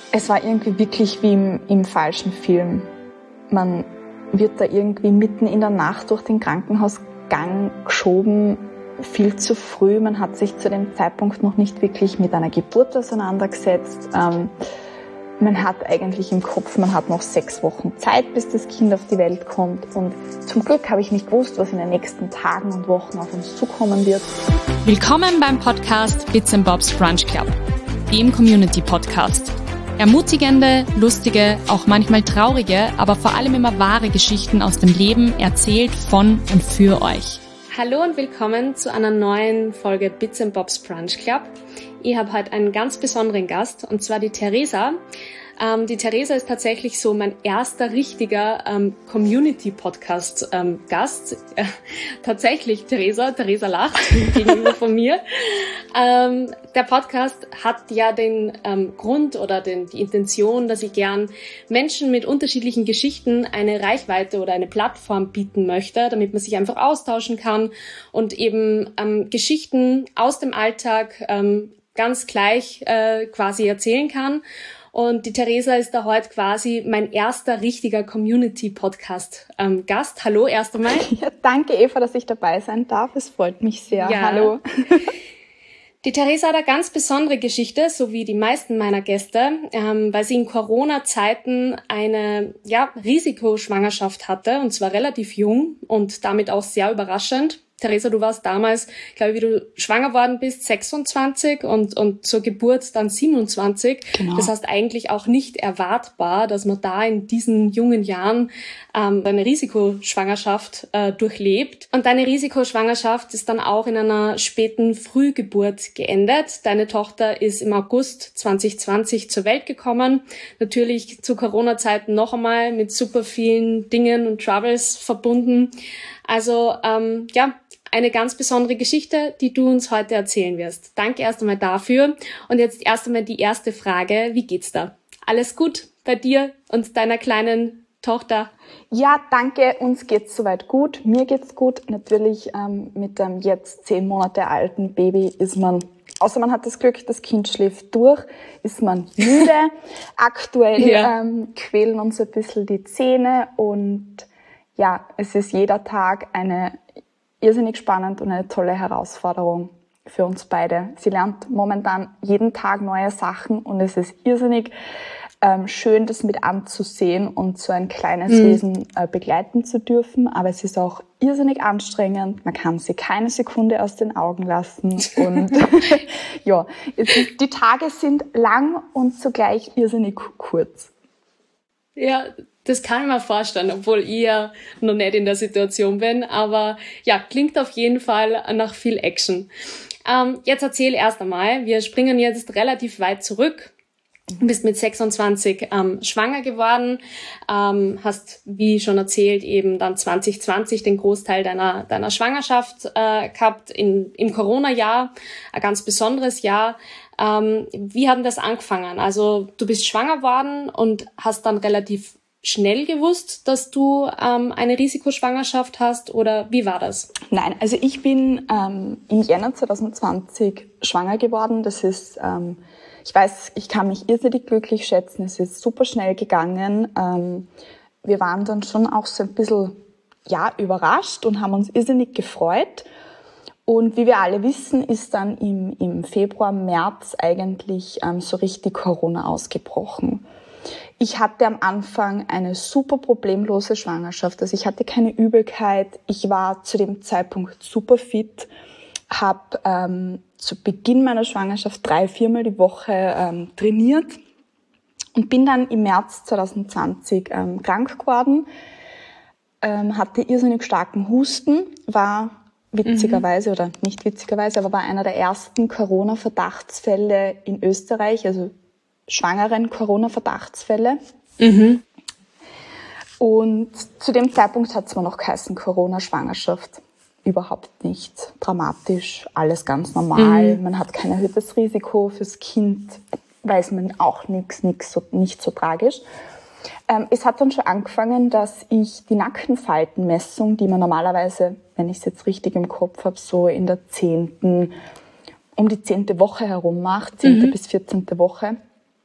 Es war irgendwie wirklich wie im falschen Film. Man wird da irgendwie mitten in der Nacht durch den Krankenhausgang geschoben, viel zu früh. Man hat sich zu dem Zeitpunkt noch nicht wirklich mit einer Geburt auseinandergesetzt. Man hat eigentlich im Kopf, man hat noch 6 Wochen Zeit, bis das Kind auf die Welt kommt. Und zum Glück habe ich nicht gewusst, was in den nächsten Tagen und Wochen auf uns zukommen wird. Willkommen beim Podcast Bits & Bobs Brunch Club, dem Community-Podcast. Ermutigende, lustige, auch manchmal traurige, aber vor allem immer wahre Geschichten aus dem Leben erzählt von und für euch. Hallo und willkommen zu einer neuen Folge Bits & Bobs Brunch Club. Ich habe heute einen ganz besonderen Gast, und zwar die Theresa. Die Theresa ist tatsächlich so mein erster richtiger Community-Podcast-Gast. Tatsächlich, Theresa lacht gegenüber von mir. Der Podcast hat ja den Grund oder die Intention, dass ich gern Menschen mit unterschiedlichen Geschichten eine Reichweite oder eine Plattform bieten möchte, damit man sich einfach austauschen kann und eben Geschichten aus dem Alltag ganz gleich quasi erzählen kann. Und die Theresa ist da heute quasi mein erster richtiger Community-Podcast-Gast. Hallo erst einmal. Ja, danke Eva, dass ich dabei sein darf. Es freut mich sehr. Ja. Hallo. Die Theresa hat eine ganz besondere Geschichte, so wie die meisten meiner Gäste, weil sie in Corona-Zeiten eine Risikoschwangerschaft hatte, und zwar relativ jung und damit auch sehr überraschend. Theresa, du warst damals, glaube ich, wie du schwanger worden bist, 26 und zur Geburt dann 27. Genau. Das heißt eigentlich auch nicht erwartbar, dass man da in diesen jungen Jahren eine Risikoschwangerschaft durchlebt. Und deine Risikoschwangerschaft ist dann auch in einer späten Frühgeburt geendet. Deine Tochter ist im August 2020 zur Welt gekommen. Natürlich zu Corona-Zeiten noch einmal mit super vielen Dingen und Troubles verbunden. Also eine ganz besondere Geschichte, die du uns heute erzählen wirst. Danke erst einmal dafür. Und jetzt erst einmal die erste Frage. Wie geht's da? Alles gut bei dir und deiner kleinen Tochter? Ja, danke. Uns geht's soweit gut. Mir geht's gut. Natürlich mit dem jetzt 10 Monate alten Baby ist man, außer man hat das Glück, das Kind schläft durch, ist man müde. Aktuell quälen uns ein bisschen die Zähne und ja, es ist jeder Tag eine irrsinnig spannend und eine tolle Herausforderung für uns beide. Sie lernt momentan jeden Tag neue Sachen und es ist irrsinnig schön, das mit anzusehen und so ein kleines Wesen begleiten zu dürfen. Aber es ist auch irrsinnig anstrengend. Man kann sie keine Sekunde aus den Augen lassen. Und ja, die Tage sind lang und zugleich irrsinnig kurz. Ja, das kann ich mir vorstellen, obwohl ich ja noch nicht in der Situation bin. Aber ja, klingt auf jeden Fall nach viel Action. Jetzt erzähl erst einmal, wir springen jetzt relativ weit zurück. Du bist mit 26 schwanger geworden, hast, wie schon erzählt, eben dann 2020 den Großteil deiner Schwangerschaft gehabt, im Corona-Jahr, ein ganz besonderes Jahr. Wie hat denn das angefangen? Also du bist schwanger geworden und hast dann relativ schnell gewusst, dass du eine Risikoschwangerschaft hast, oder wie war das? Nein, also ich bin im Jänner 2020 schwanger geworden. Das ist, ich weiß, ich kann mich irrsinnig glücklich schätzen. Es ist super schnell gegangen. Wir waren dann schon auch so ein bisschen überrascht und haben uns irrsinnig gefreut. Und wie wir alle wissen, ist dann im Februar, März eigentlich so richtig Corona ausgebrochen. Ich hatte am Anfang eine super problemlose Schwangerschaft. Also ich hatte keine Übelkeit. Ich war zu dem Zeitpunkt super fit, habe zu Beginn meiner Schwangerschaft 3-4 Mal die Woche trainiert und bin dann im März 2020 krank geworden, hatte irrsinnig starken Husten, war witzigerweise oder nicht witzigerweise, aber war einer der ersten Corona-Verdachtsfälle in Österreich, also schwangeren Corona-Verdachtsfälle. Und zu dem Zeitpunkt hat es mir noch geheißen, Corona-Schwangerschaft. Überhaupt nicht dramatisch, alles ganz normal. Man hat kein erhöhtes Risiko fürs Kind, weiß man auch nicht so tragisch. Es hat dann schon angefangen, dass ich die Nackenfaltenmessung, die man normalerweise, wenn ich es jetzt richtig im Kopf habe, so in der um die 10. Woche herum macht, 10. bis 14. Woche,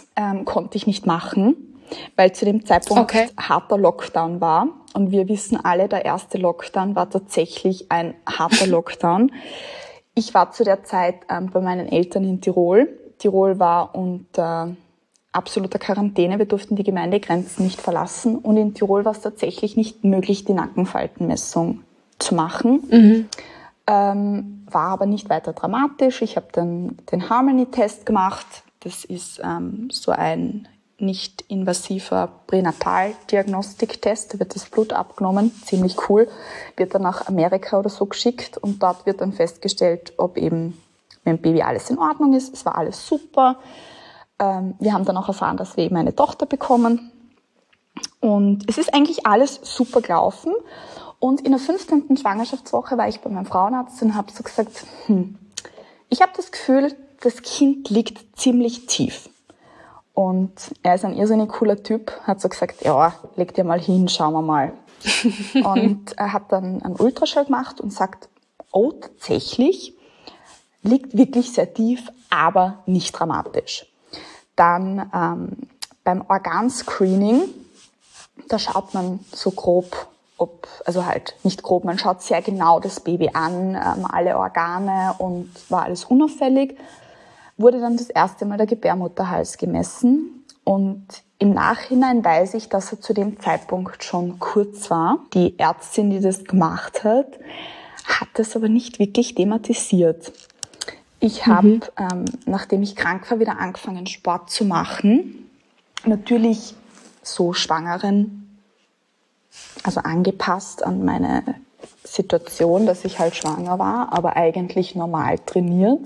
konnte ich nicht machen, weil zu dem Zeitpunkt harter Lockdown war. Und wir wissen alle, der erste Lockdown war tatsächlich ein harter Lockdown. Ich war zu der Zeit bei meinen Eltern in Tirol. Tirol war unter absoluter Quarantäne. Wir durften die Gemeindegrenzen nicht verlassen. Und in Tirol war es tatsächlich nicht möglich, die Nackenfaltenmessung zu machen. War aber nicht weiter dramatisch. Ich habe dann den Harmony-Test gemacht. Das ist so ein nicht invasiver Pränataldiagnostiktest. Da wird das Blut abgenommen, ziemlich cool. Wird dann nach Amerika oder so geschickt und dort wird dann festgestellt, ob eben mit dem Baby alles in Ordnung ist. Es war alles super. Wir haben dann auch erfahren, dass wir eben eine Tochter bekommen. Und es ist eigentlich alles super gelaufen. Und in der 15. Schwangerschaftswoche war ich bei meinem Frauenarzt und habe so gesagt, ich habe das Gefühl, das Kind liegt ziemlich tief. Und er ist ein irrsinnig cooler Typ, hat so gesagt, ja, leg dir mal hin, schauen wir mal. Und er hat dann einen Ultraschall gemacht und sagt, oh, tatsächlich, liegt wirklich sehr tief, aber nicht dramatisch. Dann beim Organscreening, da schaut man so grob, also halt nicht grob, man schaut sehr genau das Baby an, alle Organe und war alles unauffällig. Wurde dann das erste Mal der Gebärmutterhals gemessen und im Nachhinein weiß ich, dass er zu dem Zeitpunkt schon kurz war. Die Ärztin, die das gemacht hat das aber nicht wirklich thematisiert. Ich habe, nachdem ich krank war, wieder angefangen, Sport zu machen. Natürlich so Schwangeren, also angepasst an meine Situation, dass ich halt schwanger war, aber eigentlich normal trainiert.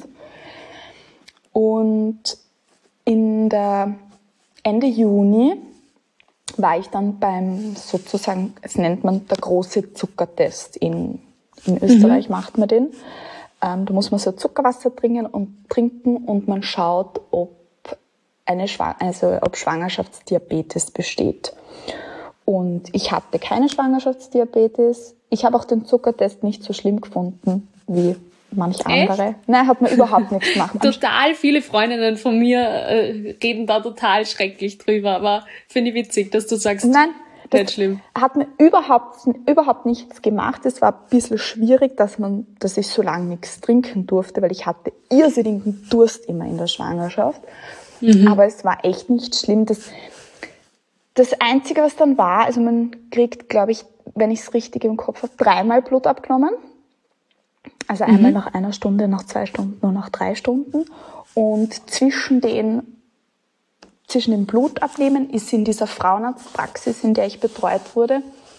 Und Ende Juni war ich dann beim sozusagen, es nennt man der große Zuckertest. In Österreich macht man den. Da muss man so Zuckerwasser trinken und man schaut, ob Schwangerschaftsdiabetes besteht. Und ich hatte keine Schwangerschaftsdiabetes. Ich habe auch den Zuckertest nicht so schlimm gefunden wie manch andere. Echt? Nein, hat mir überhaupt nichts gemacht. Total viele Freundinnen von mir reden da total schrecklich drüber, aber finde ich witzig, dass du sagst, nein, nicht schlimm. Hat mir überhaupt nichts gemacht. Es war ein bisschen schwierig, dass ich so lange nichts trinken durfte, weil ich hatte irrsinnigen Durst immer in der Schwangerschaft. Aber es war echt nicht schlimm. Das Einzige, was dann war, also man kriegt, glaube ich, wenn ich es richtig im Kopf habe, 3-mal Blut abgenommen. Also einmal nach 1 Stunde, nach 2 Stunden und nach 3 Stunden. Und zwischen dem Blutabnehmen ist in dieser Frauenarztpraxis, in der ich betreut wurde,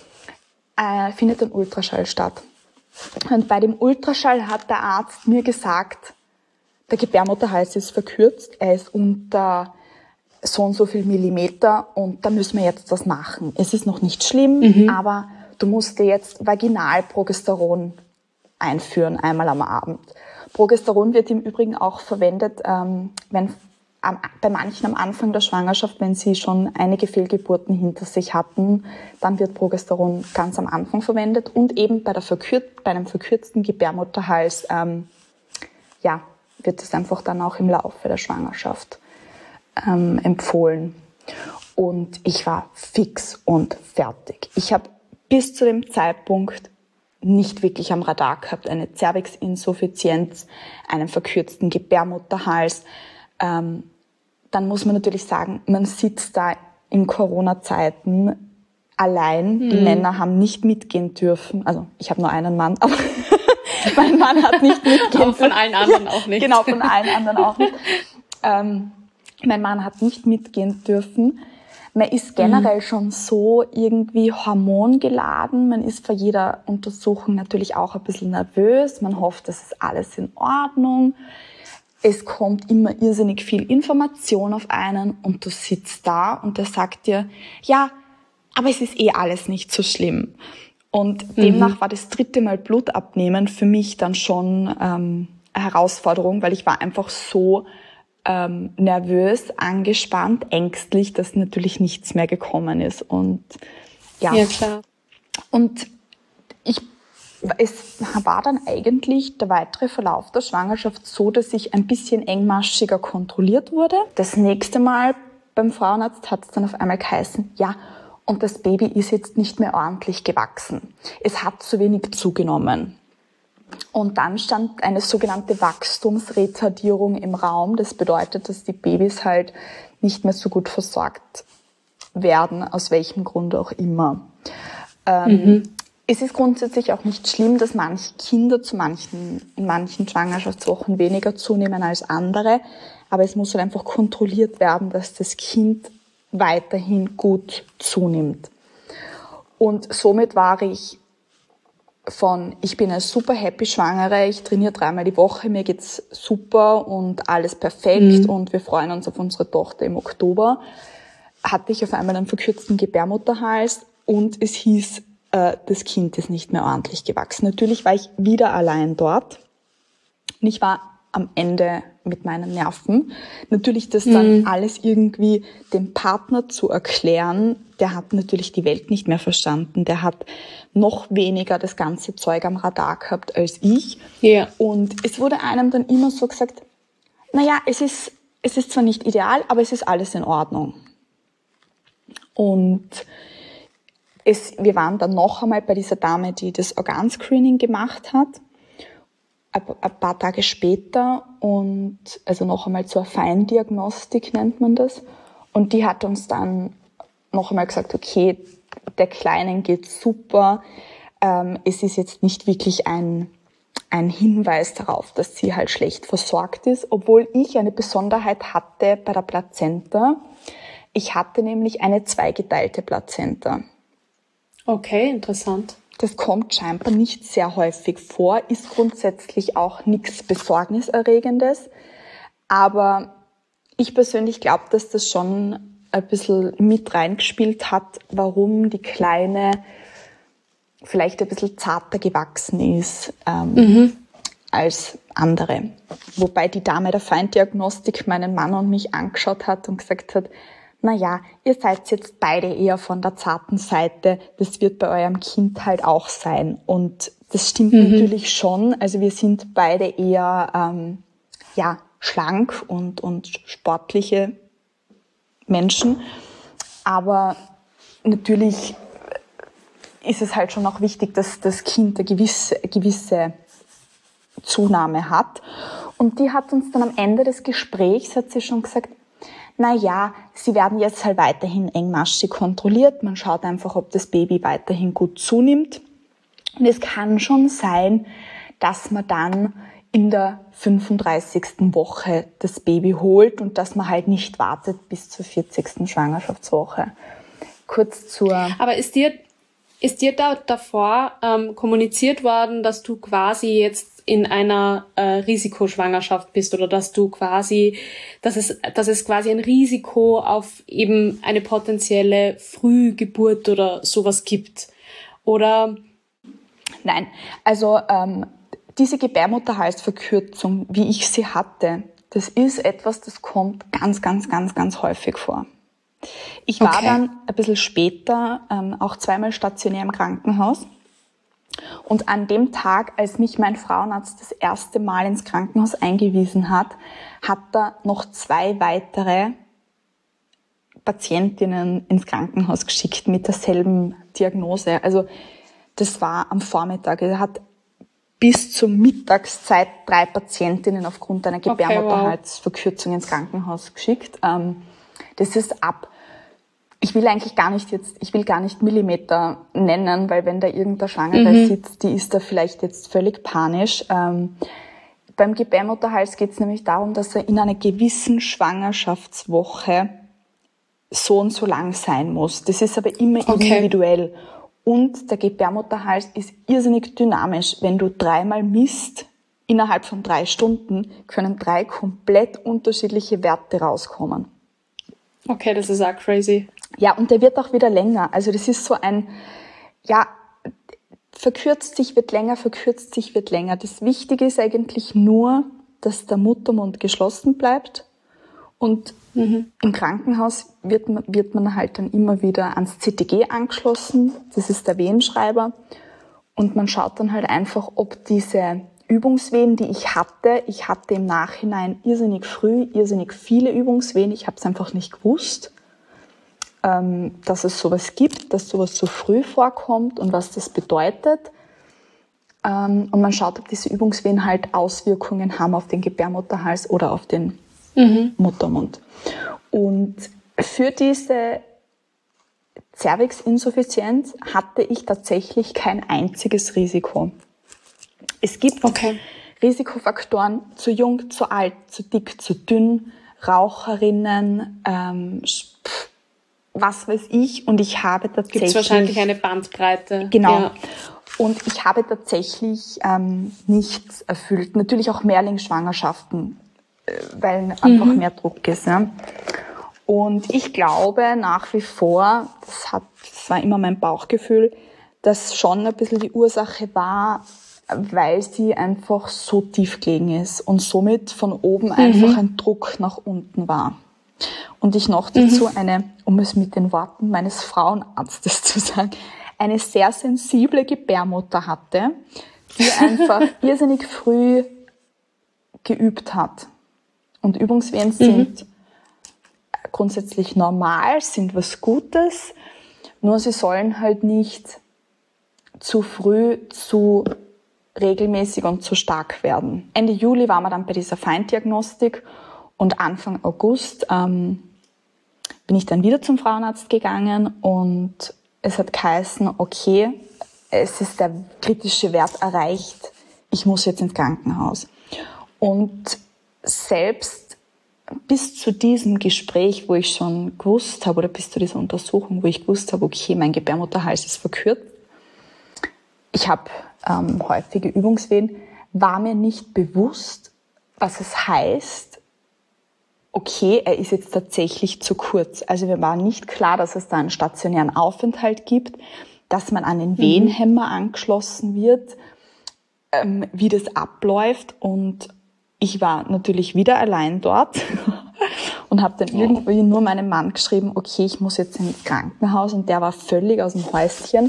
findet ein Ultraschall statt. Und bei dem Ultraschall hat der Arzt mir gesagt, der Gebärmutterhals ist verkürzt, er ist unter so und so viel Millimeter und da müssen wir jetzt was machen. Es ist noch nicht schlimm, aber du musst dir jetzt Vaginalprogesteron einführen, einmal am Abend. Progesteron wird im Übrigen auch verwendet, bei manchen am Anfang der Schwangerschaft, wenn sie schon einige Fehlgeburten hinter sich hatten, dann wird Progesteron ganz am Anfang verwendet und eben bei einem verkürzten Gebärmutterhals wird es einfach dann auch im Laufe der Schwangerschaft empfohlen. Und ich war fix und fertig. Ich habe bis zu dem Zeitpunkt nicht wirklich am Radar gehabt, eine Zervixinsuffizienz, einen verkürzten Gebärmutterhals. Dann muss man natürlich sagen, man sitzt da in Corona-Zeiten allein. Die Männer haben nicht mitgehen dürfen. Also ich habe nur einen Mann, aber mein Mann hat nicht mitgehen dürfen. Von allen anderen auch nicht. Genau, von allen anderen auch nicht. Mein Mann hat nicht mitgehen dürfen. Man ist generell schon so irgendwie hormongeladen. Man ist vor jeder Untersuchung natürlich auch ein bisschen nervös. Man hofft, das ist alles in Ordnung. Es kommt immer irrsinnig viel Information auf einen und du sitzt da und der sagt dir, ja, aber es ist alles nicht so schlimm. Und demnach war das 3. Mal Blut abnehmen für mich dann schon eine Herausforderung, weil ich war einfach so nervös, angespannt, ängstlich, dass natürlich nichts mehr gekommen ist. Und ja klar. Und es war dann eigentlich der weitere Verlauf der Schwangerschaft so, dass ich ein bisschen engmaschiger kontrolliert wurde. Das nächste Mal beim Frauenarzt hat es dann auf einmal geheißen, ja, und das Baby ist jetzt nicht mehr ordentlich gewachsen. Es hat zu wenig zugenommen. Und dann stand eine sogenannte Wachstumsretardierung im Raum. Das bedeutet, dass die Babys halt nicht mehr so gut versorgt werden, aus welchem Grund auch immer. Es ist grundsätzlich auch nicht schlimm, dass manche Kinder in manchen Schwangerschaftswochen weniger zunehmen als andere. Aber es muss halt einfach kontrolliert werden, dass das Kind weiterhin gut zunimmt. Und somit war ich bin eine super happy Schwangere, ich trainiere 3-mal die Woche, mir geht's super und alles perfekt und wir freuen uns auf unsere Tochter im Oktober, hatte ich auf einmal einen verkürzten Gebärmutterhals und es hieß, das Kind ist nicht mehr ordentlich gewachsen. Natürlich war ich wieder allein dort und ich war am Ende mit meinen Nerven. Natürlich das dann alles irgendwie dem Partner zu erklären, der hat natürlich die Welt nicht mehr verstanden. Der hat noch weniger das ganze Zeug am Radar gehabt als ich. Ja. Und es wurde einem dann immer so gesagt, naja, es ist zwar nicht ideal, aber es ist alles in Ordnung. Und wir waren dann noch einmal bei dieser Dame, die das Organscreening gemacht hat, ein paar Tage später und also noch einmal zur Feindiagnostik nennt man das. Und die hat uns dann noch einmal gesagt, okay, der Kleinen geht's super. Es ist jetzt nicht wirklich ein Hinweis darauf, dass sie halt schlecht versorgt ist, obwohl ich eine Besonderheit hatte bei der Plazenta. Ich hatte nämlich eine zweigeteilte Plazenta. Okay, interessant. Das kommt scheinbar nicht sehr häufig vor, ist grundsätzlich auch nichts Besorgniserregendes. Aber ich persönlich glaube, dass das schon ein bisschen mit reingespielt hat, warum die Kleine vielleicht ein bisschen zarter gewachsen ist als andere. Wobei die Dame der Feindiagnostik meinen Mann und mich angeschaut hat und gesagt hat, naja, ihr seid jetzt beide eher von der zarten Seite, das wird bei eurem Kind halt auch sein. Und das stimmt natürlich schon. Also wir sind beide eher schlank und sportliche Menschen. Aber natürlich ist es halt schon auch wichtig, dass das Kind eine gewisse Zunahme hat. Und die hat uns dann am Ende des Gesprächs, hat sie schon gesagt, naja, sie werden jetzt halt weiterhin engmaschig kontrolliert. Man schaut einfach, ob das Baby weiterhin gut zunimmt. Und es kann schon sein, dass man dann in der 35. Woche das Baby holt und dass man halt nicht wartet bis zur 40. Schwangerschaftswoche. Aber ist dir da davor kommuniziert worden, dass du quasi jetzt in einer Risikoschwangerschaft bist oder dass es quasi ein Risiko auf eben eine potenzielle Frühgeburt oder sowas gibt? Oder? Nein, also diese Gebärmutterhalsverkürzung, wie ich sie hatte, das ist etwas, das kommt ganz, ganz, ganz, ganz häufig vor. Ich war dann ein bisschen später auch 2-mal stationär im Krankenhaus. Und an dem Tag, als mich mein Frauenarzt das erste Mal ins Krankenhaus eingewiesen hat, hat er noch 2 weitere Patientinnen ins Krankenhaus geschickt mit derselben Diagnose. Also das war am Vormittag. Er hat bis zur Mittagszeit 3 Patientinnen aufgrund einer Gebärmutterhalsverkürzung ins Krankenhaus geschickt. Das ist ich will gar nicht Millimeter nennen, weil wenn da irgendeine Schwangere sitzt, die ist da vielleicht jetzt völlig panisch. Beim Gebärmutterhals geht es nämlich darum, dass er in einer gewissen Schwangerschaftswoche so und so lang sein muss. Das ist aber immer individuell. Und der Gebärmutterhals ist irrsinnig dynamisch. Wenn du 3-mal misst, innerhalb von 3 Stunden können 3 komplett unterschiedliche Werte rauskommen. Okay, das ist auch crazy. Ja, und der wird auch wieder länger. Also das ist so verkürzt sich, wird länger, verkürzt sich, wird länger. Das Wichtige ist eigentlich nur, dass der Muttermund geschlossen bleibt. Und im Krankenhaus wird man halt dann immer wieder ans CTG angeschlossen. Das ist der Wehenschreiber. Und man schaut dann halt einfach, ob diese Übungswehen, die ich hatte im Nachhinein irrsinnig früh, irrsinnig viele Übungswehen. Ich habe es einfach nicht gewusst, dass es sowas gibt, dass sowas so früh vorkommt und was das bedeutet. Und man schaut, ob diese Übungswehen halt Auswirkungen haben auf den Gebärmutterhals oder auf den Muttermund. Und für diese Zervixinsuffizienz hatte ich tatsächlich kein einziges Risiko. Es gibt Risikofaktoren zu jung, zu alt, zu dick, zu dünn, Raucherinnen, was weiß ich. Und ich habe tatsächlich... Gibt es wahrscheinlich eine Bandbreite. Genau. Ja. Und ich habe tatsächlich nichts erfüllt. Natürlich auch Mehrlingsschwangerschaften, weil einfach mehr Druck ist. Ja. Und ich glaube nach wie vor, das war immer mein Bauchgefühl, dass schon ein bisschen die Ursache war, weil sie einfach so tief gelegen ist und somit von oben einfach ein Druck nach unten war. Und ich noch dazu um es mit den Worten meines Frauenarztes zu sagen, eine sehr sensible Gebärmutter hatte, die einfach irrsinnig früh geübt hat. Und Übungswehen sind grundsätzlich normal, sind was Gutes, nur sie sollen halt nicht zu früh, zu regelmäßig und zu stark werden. Ende Juli waren wir dann bei dieser Feindiagnostik und Anfang August bin ich dann wieder zum Frauenarzt gegangen und es hat geheißen, okay, es ist der kritische Wert erreicht, ich muss jetzt ins Krankenhaus. Und selbst bis zu diesem Gespräch, wo ich schon gewusst habe, oder bis zu dieser Untersuchung, wo ich gewusst habe, okay, mein Gebärmutterhals ist verkürzt, ich habe häufige Übungswehen, war mir nicht bewusst, was es heißt, okay, er ist jetzt tatsächlich zu kurz. Also mir war nicht klar, dass es da einen stationären Aufenthalt gibt, dass man an den Wehenhemmer angeschlossen wird, wie das abläuft. Und ich war natürlich wieder allein dort und habe dann irgendwie nur meinem Mann geschrieben, okay, ich muss jetzt ins Krankenhaus. Und der war völlig aus dem Häuschen.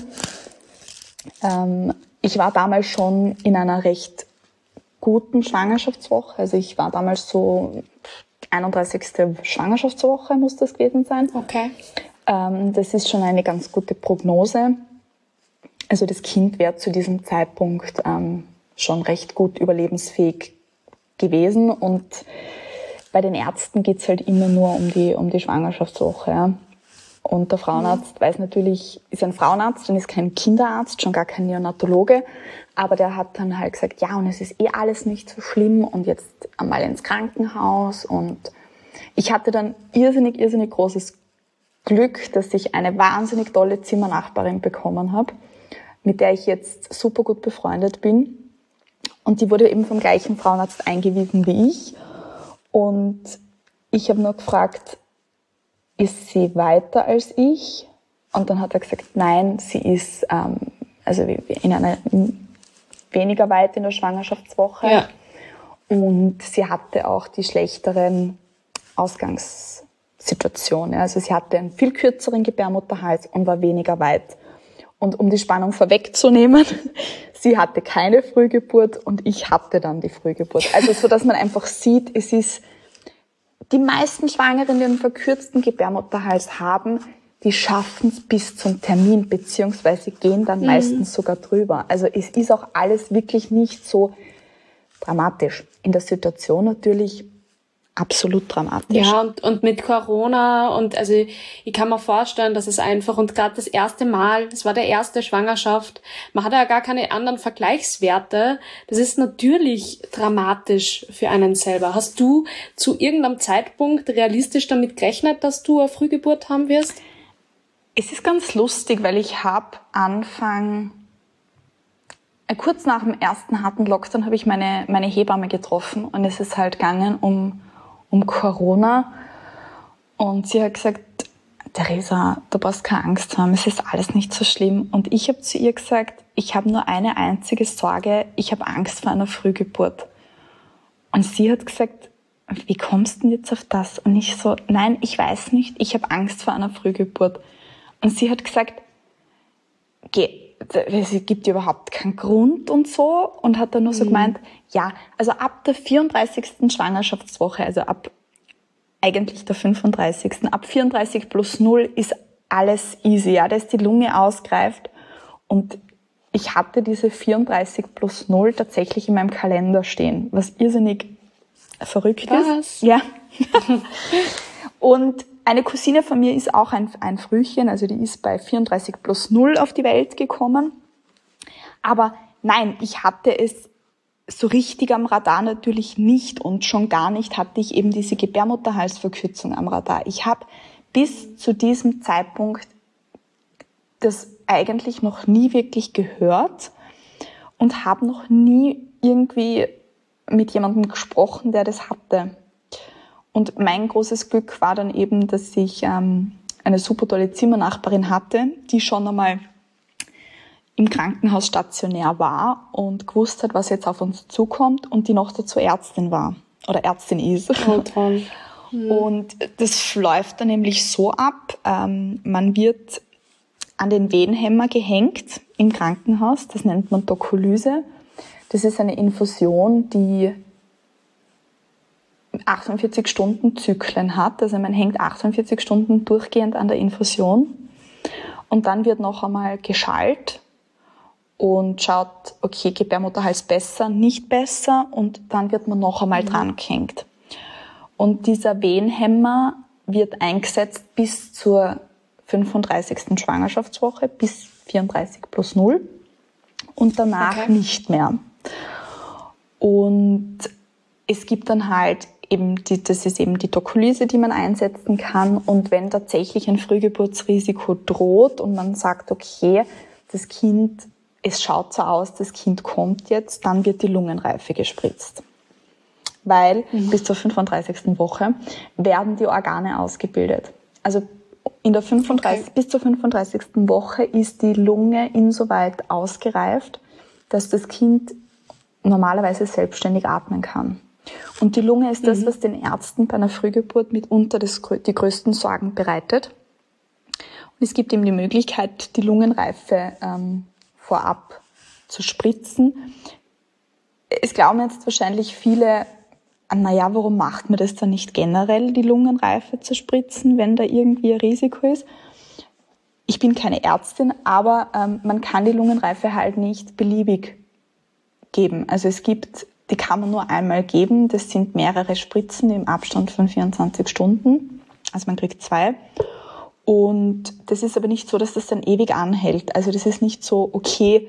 Ich war damals schon in einer recht guten Schwangerschaftswoche. Also ich war damals so 31. Schwangerschaftswoche muss das gewesen sein. Okay. Das ist schon eine ganz gute Prognose. Also das Kind wäre zu diesem Zeitpunkt schon recht gut überlebensfähig gewesen. Und bei den Ärzten geht's halt immer nur um die Schwangerschaftswoche. Ja. Und der Frauenarzt weiß natürlich, ist ein Frauenarzt und ist kein Kinderarzt, schon gar kein Neonatologe. Aber der hat dann halt gesagt, ja, und es ist eh alles nicht so schlimm und jetzt einmal ins Krankenhaus. Und ich hatte dann irrsinnig großes Glück, dass ich eine wahnsinnig tolle Zimmernachbarin bekommen habe, mit der ich jetzt super gut befreundet bin. Und die wurde eben vom gleichen Frauenarzt eingewiesen wie ich. Und ich habe nur gefragt, ist sie weiter als ich? Und dann hat er gesagt, nein, sie ist also in einer weniger weit in der Schwangerschaftswoche. Ja. Und sie hatte auch die schlechteren Ausgangssituationen. Also sie hatte einen viel kürzeren Gebärmutterhals und war weniger weit. Und um die Spannung vorwegzunehmen, sie hatte keine Frühgeburt und ich hatte dann die Frühgeburt. Also so, dass man einfach sieht, es ist die meisten Schwangeren, die einen verkürzten Gebärmutterhals haben, die schaffen es bis zum Termin, beziehungsweise gehen dann meistens sogar drüber. Also es ist auch alles wirklich nicht so dramatisch. In der Situation natürlich absolut dramatisch. Ja, und mit Corona und also ich kann mir vorstellen, dass es einfach und gerade das erste Mal, das war der erste Schwangerschaft, man hat ja gar keine anderen Vergleichswerte. Das ist natürlich dramatisch für einen selber. Hast du zu irgendeinem Zeitpunkt realistisch damit gerechnet, dass du eine Frühgeburt haben wirst? Es ist ganz lustig, weil ich habe kurz nach dem ersten harten Lockdown habe ich meine Hebamme getroffen und es ist halt gegangen um Corona und sie hat gesagt, Theresa, du brauchst keine Angst haben, es ist alles nicht so schlimm. Und ich habe zu ihr gesagt, ich habe nur eine einzige Sorge, ich habe Angst vor einer Frühgeburt. Und sie hat gesagt, wie kommst du denn jetzt auf das? Und ich so, nein, ich weiß nicht, ich habe Angst vor einer Frühgeburt. Und sie hat gesagt, geh, es gibt überhaupt keinen Grund und so, und hat dann nur so gemeint, ja, also ab der 34. Schwangerschaftswoche, also ab eigentlich der 35. ab 34 plus 0 ist alles easy, ja, da ist die Lunge ausgereift, und ich hatte diese 34 plus 0 tatsächlich in meinem Kalender stehen, was irrsinnig verrückt ist. Ja. Und eine Cousine von mir ist auch ein Frühchen, also die ist bei 34 plus 0 auf die Welt gekommen. Aber nein, ich hatte es so richtig am Radar natürlich nicht, und schon gar nicht hatte ich eben diese Gebärmutterhalsverkürzung am Radar. Ich habe bis zu diesem Zeitpunkt das eigentlich noch nie wirklich gehört und habe noch nie irgendwie mit jemandem gesprochen, der das hatte. Und mein großes Glück war dann eben, dass ich eine super tolle Zimmernachbarin hatte, die schon einmal im Krankenhaus stationär war und gewusst hat, was jetzt auf uns zukommt, und die noch dazu Ärztin war oder Ärztin ist. Oh, toll. Und das läuft dann nämlich so ab, man wird an den Wehenhemmer gehängt im Krankenhaus, das nennt man Dokolyse. Das ist eine Infusion, die 48 Stunden Zyklen hat, also man hängt 48 Stunden durchgehend an der Infusion, und dann wird noch einmal geschallt und schaut, okay, Gebärmutterhals besser, nicht besser, und dann wird man noch einmal dran gehängt. Und dieser Wehenhemmer wird eingesetzt bis zur 35. Schwangerschaftswoche, bis 34 plus 0, und danach nicht mehr. Und es gibt dann halt eben das ist eben die Dokolyse, die man einsetzen kann, und wenn tatsächlich ein Frühgeburtsrisiko droht und man sagt, okay, das Kind, es schaut so aus, das Kind kommt jetzt, dann wird die Lungenreife gespritzt. Weil bis zur 35. Woche werden die Organe ausgebildet. Also bis zur 35. Woche ist die Lunge insoweit ausgereift, dass das Kind normalerweise selbstständig atmen kann. Und die Lunge ist das, was den Ärzten bei einer Frühgeburt mitunter die größten Sorgen bereitet. Und es gibt eben die Möglichkeit, die Lungenreife vorab zu spritzen. Es glauben jetzt wahrscheinlich viele, naja, warum macht man das dann nicht generell, die Lungenreife zu spritzen, wenn da irgendwie ein Risiko ist? Ich bin keine Ärztin, aber man kann die Lungenreife halt nicht beliebig geben. Also die kann man nur einmal geben. Das sind mehrere Spritzen im Abstand von 24 Stunden. Also man kriegt 2. Und das ist aber nicht so, dass das dann ewig anhält. Also das ist nicht so, okay.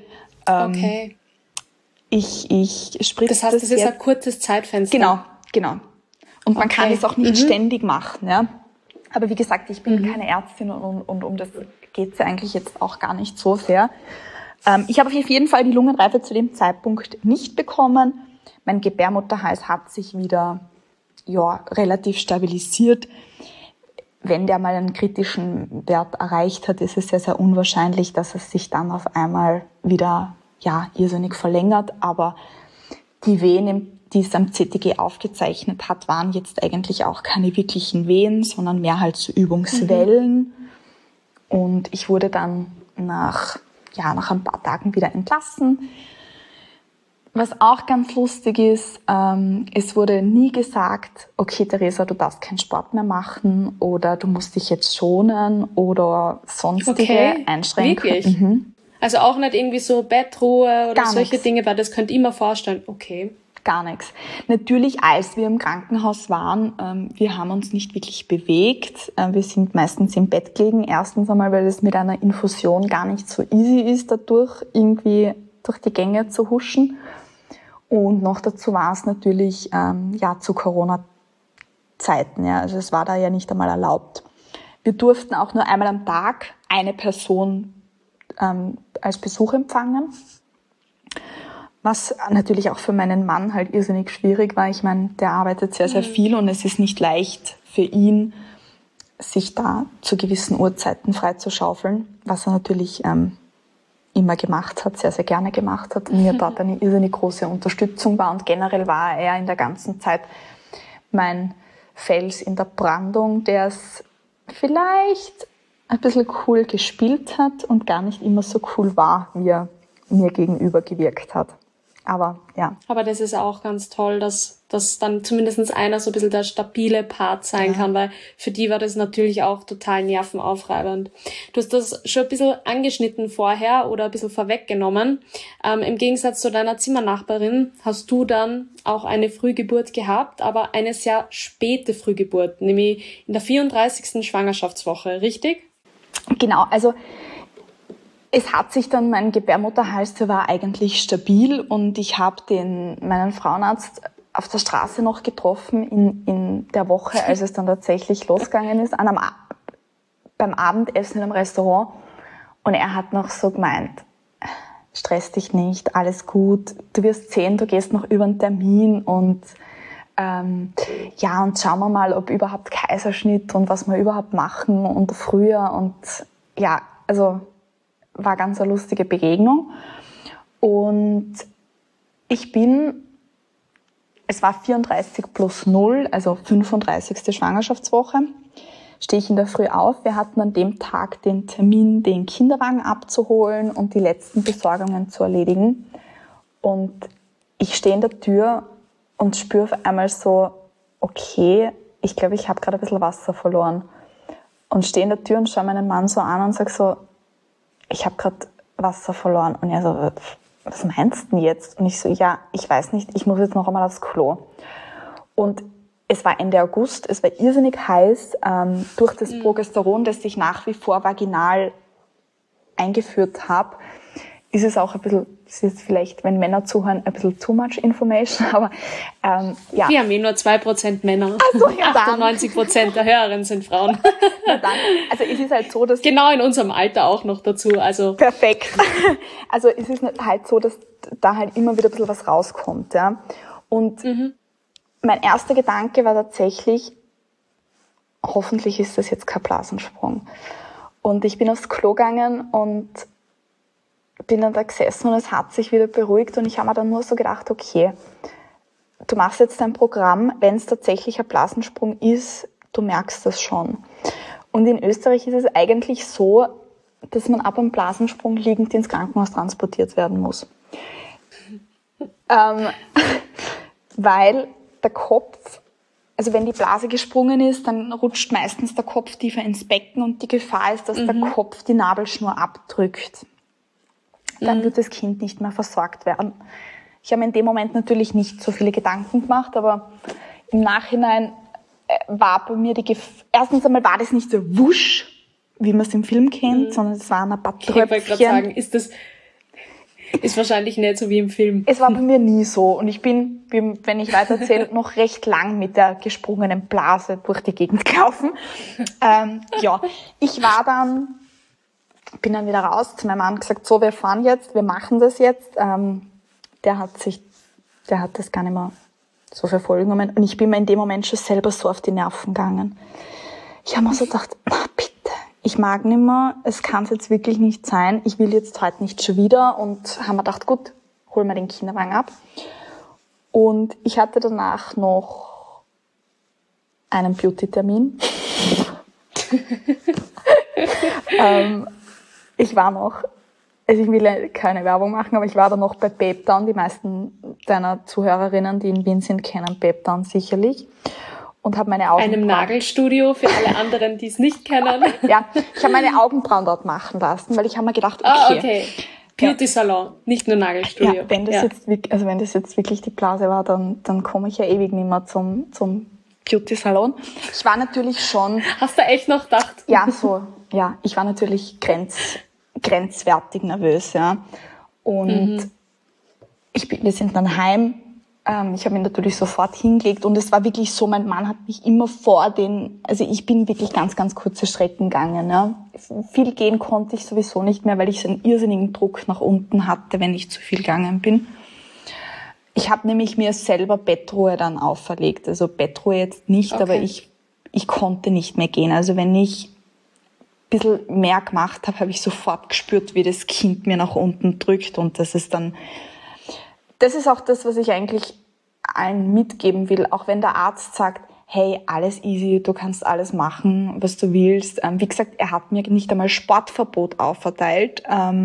Ich spritze das heißt, das ist ein kurzes Zeitfenster. Genau. Und man kann es auch nicht ständig machen. Ja. Aber wie gesagt, ich bin keine Ärztin, und um das geht es ja eigentlich jetzt auch gar nicht so sehr. Ich habe auf jeden Fall die Lungenreife zu dem Zeitpunkt nicht bekommen. Mein Gebärmutterhals hat sich wieder relativ stabilisiert. Wenn der mal einen kritischen Wert erreicht hat, ist es sehr, sehr unwahrscheinlich, dass es sich dann auf einmal wieder irrsinnig verlängert. Aber die Wehen, die es am CTG aufgezeichnet hat, waren jetzt eigentlich auch keine wirklichen Wehen, sondern mehr halt so Übungswellen. Und ich wurde dann nach ein paar Tagen wieder entlassen. Was auch ganz lustig ist, es wurde nie gesagt, okay, Theresa, du darfst keinen Sport mehr machen oder du musst dich jetzt schonen oder sonstige Einschränkungen. Wirklich? Also auch nicht irgendwie so Bettruhe oder Gar solche nix. Dinge, weil das könnt ihr mir vorstellen. Okay. Gar nichts. Natürlich, als wir im Krankenhaus waren, wir haben uns nicht wirklich bewegt. Wir sind meistens im Bett gelegen. Erstens einmal, weil es mit einer Infusion gar nicht so easy ist, dadurch irgendwie durch die Gänge zu huschen. Und noch dazu war es natürlich zu Corona-Zeiten. Ja. Also es war da ja nicht einmal erlaubt. Wir durften auch nur einmal am Tag eine Person als Besuch empfangen. Was natürlich auch für meinen Mann halt irrsinnig schwierig war. Ich meine, der arbeitet sehr, sehr viel und es ist nicht leicht für ihn, sich da zu gewissen Uhrzeiten freizuschaufeln, was er natürlich immer gemacht hat, sehr, sehr gerne gemacht hat und mir dort eine irrsinnig große Unterstützung war. Und generell war er in der ganzen Zeit mein Fels in der Brandung, der es vielleicht ein bisschen cool gespielt hat und gar nicht immer so cool war, wie er mir gegenüber gewirkt hat. Aber ja. Aber das ist auch ganz toll, dass dann zumindest einer so ein bisschen der stabile Part sein kann, weil für die war das natürlich auch total nervenaufreibend. Du hast das schon ein bisschen angeschnitten vorher oder ein bisschen vorweggenommen. Im Gegensatz zu deiner Zimmernachbarin hast du dann auch eine Frühgeburt gehabt, aber eine sehr späte Frühgeburt, nämlich in der 34. Schwangerschaftswoche, richtig? Genau, also es hat sich dann, mein Gebärmutterhals, der war eigentlich stabil und ich habe meinen Frauenarzt auf der Straße noch getroffen in der Woche, als es dann tatsächlich losgegangen ist, beim Abendessen im Restaurant. Und er hat noch so gemeint, stress dich nicht, alles gut, du wirst sehen, du gehst noch über den Termin und und schauen wir mal, ob überhaupt Kaiserschnitt und was wir überhaupt machen und früher und ja, also war ganz eine lustige Begegnung. Und es war 34+0, also 35. Schwangerschaftswoche, stehe ich in der Früh auf. Wir hatten an dem Tag den Termin, den Kinderwagen abzuholen und die letzten Besorgungen zu erledigen. Und ich stehe in der Tür und spüre auf einmal so, okay, ich glaube, ich habe gerade ein bisschen Wasser verloren. Und stehe in der Tür und schaue meinen Mann so an und sage so, ich habe gerade Wasser verloren. Und er so, was meinst du denn jetzt? Und ich so, ja, ich weiß nicht, ich muss jetzt noch einmal aufs Klo. Und es war Ende August, es war irrsinnig heiß. Durch das Progesteron, das ich nach wie vor vaginal eingeführt habe, ist es auch ein bisschen, das ist jetzt vielleicht, wenn Männer zuhören, ein bisschen too much information, aber ja. Wir haben nur 2% Männer. Also, ja, 98% der Hörerinnen sind Frauen. Ja, dann. Also es ist halt so, dass... Genau in unserem Alter auch noch dazu. Also perfekt. Also es ist halt so, dass da halt immer wieder ein bisschen was rauskommt. Ja. Und mein erster Gedanke war tatsächlich, hoffentlich ist das jetzt kein Blasensprung. Und ich bin aufs Klo gegangen und bin dann da gesessen und es hat sich wieder beruhigt und ich habe mir dann nur so gedacht, okay, du machst jetzt dein Programm, wenn es tatsächlich ein Blasensprung ist, du merkst das schon. Und in Österreich ist es eigentlich so, dass man ab einem Blasensprung liegend ins Krankenhaus transportiert werden muss. Weil der Kopf, also wenn die Blase gesprungen ist, dann rutscht meistens der Kopf tiefer ins Becken und die Gefahr ist, dass der Kopf die Nabelschnur abdrückt. Dann wird das Kind nicht mehr versorgt werden. Ich habe mir in dem Moment natürlich nicht so viele Gedanken gemacht, aber im Nachhinein war bei mir erstens einmal war das nicht so wusch, wie man es im Film kennt, sondern es waren ein paar Tröpfchen. Ich wollte gerade sagen, ist wahrscheinlich nicht so wie im Film. Es war bei mir nie so und ich bin, wenn ich weiter erzähle, noch recht lang mit der gesprungenen Blase durch die Gegend gelaufen. Ich bin dann wieder raus zu meinem Mann gesagt, so, wir fahren jetzt, wir machen das jetzt. Der hat das gar nicht mehr so verfolgen genommen. Und ich bin mir in dem Moment schon selber so auf die Nerven gegangen. Ich habe mir so gedacht, bitte, ich mag nicht mehr, es kann es jetzt wirklich nicht sein, ich will jetzt heute nicht schon wieder. Und haben mir gedacht, gut, hol mir den Kinderwagen ab. Und ich hatte danach noch einen Beauty-Termin. Ich war noch, also ich will ja keine Werbung machen, aber ich war dann noch bei Babe Down. Die meisten deiner Zuhörerinnen, die in Wien sind, kennen Babe Down sicherlich. Und habe meine Augenbrauen... Einem Nagelstudio für alle anderen, die es nicht kennen. Ja, ich habe meine Augenbrauen dort machen lassen, weil ich habe mir gedacht, okay. Beauty-Salon, nicht nur Nagelstudio. Ja, wenn das jetzt wirklich die Blase war, dann komme ich ja ewig nicht mehr zum Beauty-Salon. Ich war natürlich schon... Hast du echt noch gedacht? Ja, ich war natürlich grenzwertig nervös, ja. Und wir sind dann heim. Ich habe mich natürlich sofort hingelegt und es war wirklich so, mein Mann hat mich immer also ich bin wirklich ganz, ganz kurze Strecken gegangen, ja. Viel gehen konnte ich sowieso nicht mehr, weil ich so einen irrsinnigen Druck nach unten hatte, wenn ich zu viel gegangen bin. Ich habe nämlich mir selber Bettruhe dann auferlegt. Also Bettruhe jetzt nicht, okay. Aber ich konnte nicht mehr gehen. Also wenn ich ein bisschen mehr gemacht habe ich sofort gespürt, wie das Kind mir nach unten drückt. Und das ist auch das, was ich eigentlich allen mitgeben will. Auch wenn der Arzt sagt, hey, alles easy, du kannst alles machen, was du willst. Wie gesagt, er hat mir nicht einmal Sportverbot auferteilt.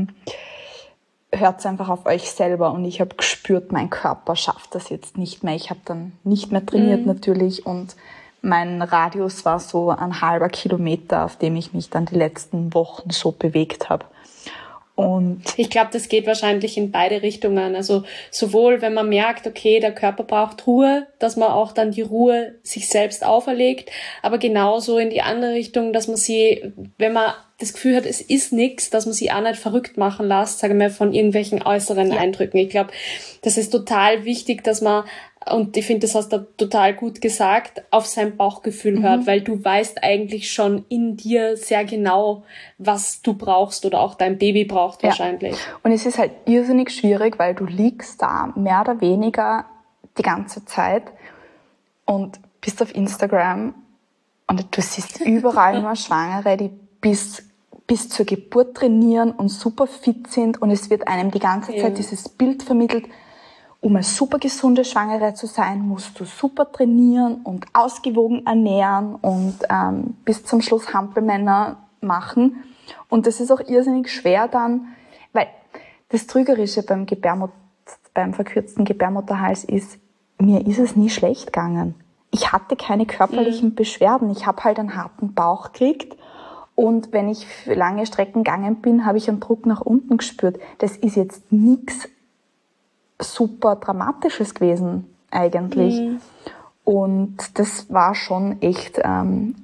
Hört einfach auf euch selber. Und ich habe gespürt, mein Körper schafft das jetzt nicht mehr. Ich habe dann nicht mehr trainiert natürlich und mein Radius war so ein halber Kilometer, auf dem ich mich dann die letzten Wochen so bewegt habe. Und ich glaube, das geht wahrscheinlich in beide Richtungen. Also sowohl, wenn man merkt, okay, der Körper braucht Ruhe, dass man auch dann die Ruhe sich selbst auferlegt, aber genauso in die andere Richtung, dass man sie, wenn man das Gefühl hat, es ist nichts, dass man sie auch nicht verrückt machen lässt, sage ich mal, von irgendwelchen äußeren Eindrücken. Ich glaube, das ist total wichtig, dass man, und ich finde, das hast du total gut gesagt, auf sein Bauchgefühl hört, weil du weißt eigentlich schon in dir sehr genau, was du brauchst oder auch dein Baby braucht wahrscheinlich. Und es ist halt irrsinnig schwierig, weil du liegst da mehr oder weniger die ganze Zeit und bist auf Instagram und du siehst überall nur Schwangere, die bis zur Geburt trainieren und super fit sind und es wird einem die ganze Zeit dieses Bild vermittelt, um eine super gesunde Schwangere zu sein, musst du super trainieren und ausgewogen ernähren und bis zum Schluss Hampelmänner machen. Und das ist auch irrsinnig schwer dann, weil das Trügerische beim verkürzten Gebärmutterhals ist, mir ist es nie schlecht gegangen. Ich hatte keine körperlichen Beschwerden. Ich habe halt einen harten Bauch gekriegt. Und wenn ich für lange Strecken gegangen bin, habe ich einen Druck nach unten gespürt. Das ist jetzt nichts super Dramatisches gewesen eigentlich. Und das war schon echt, es war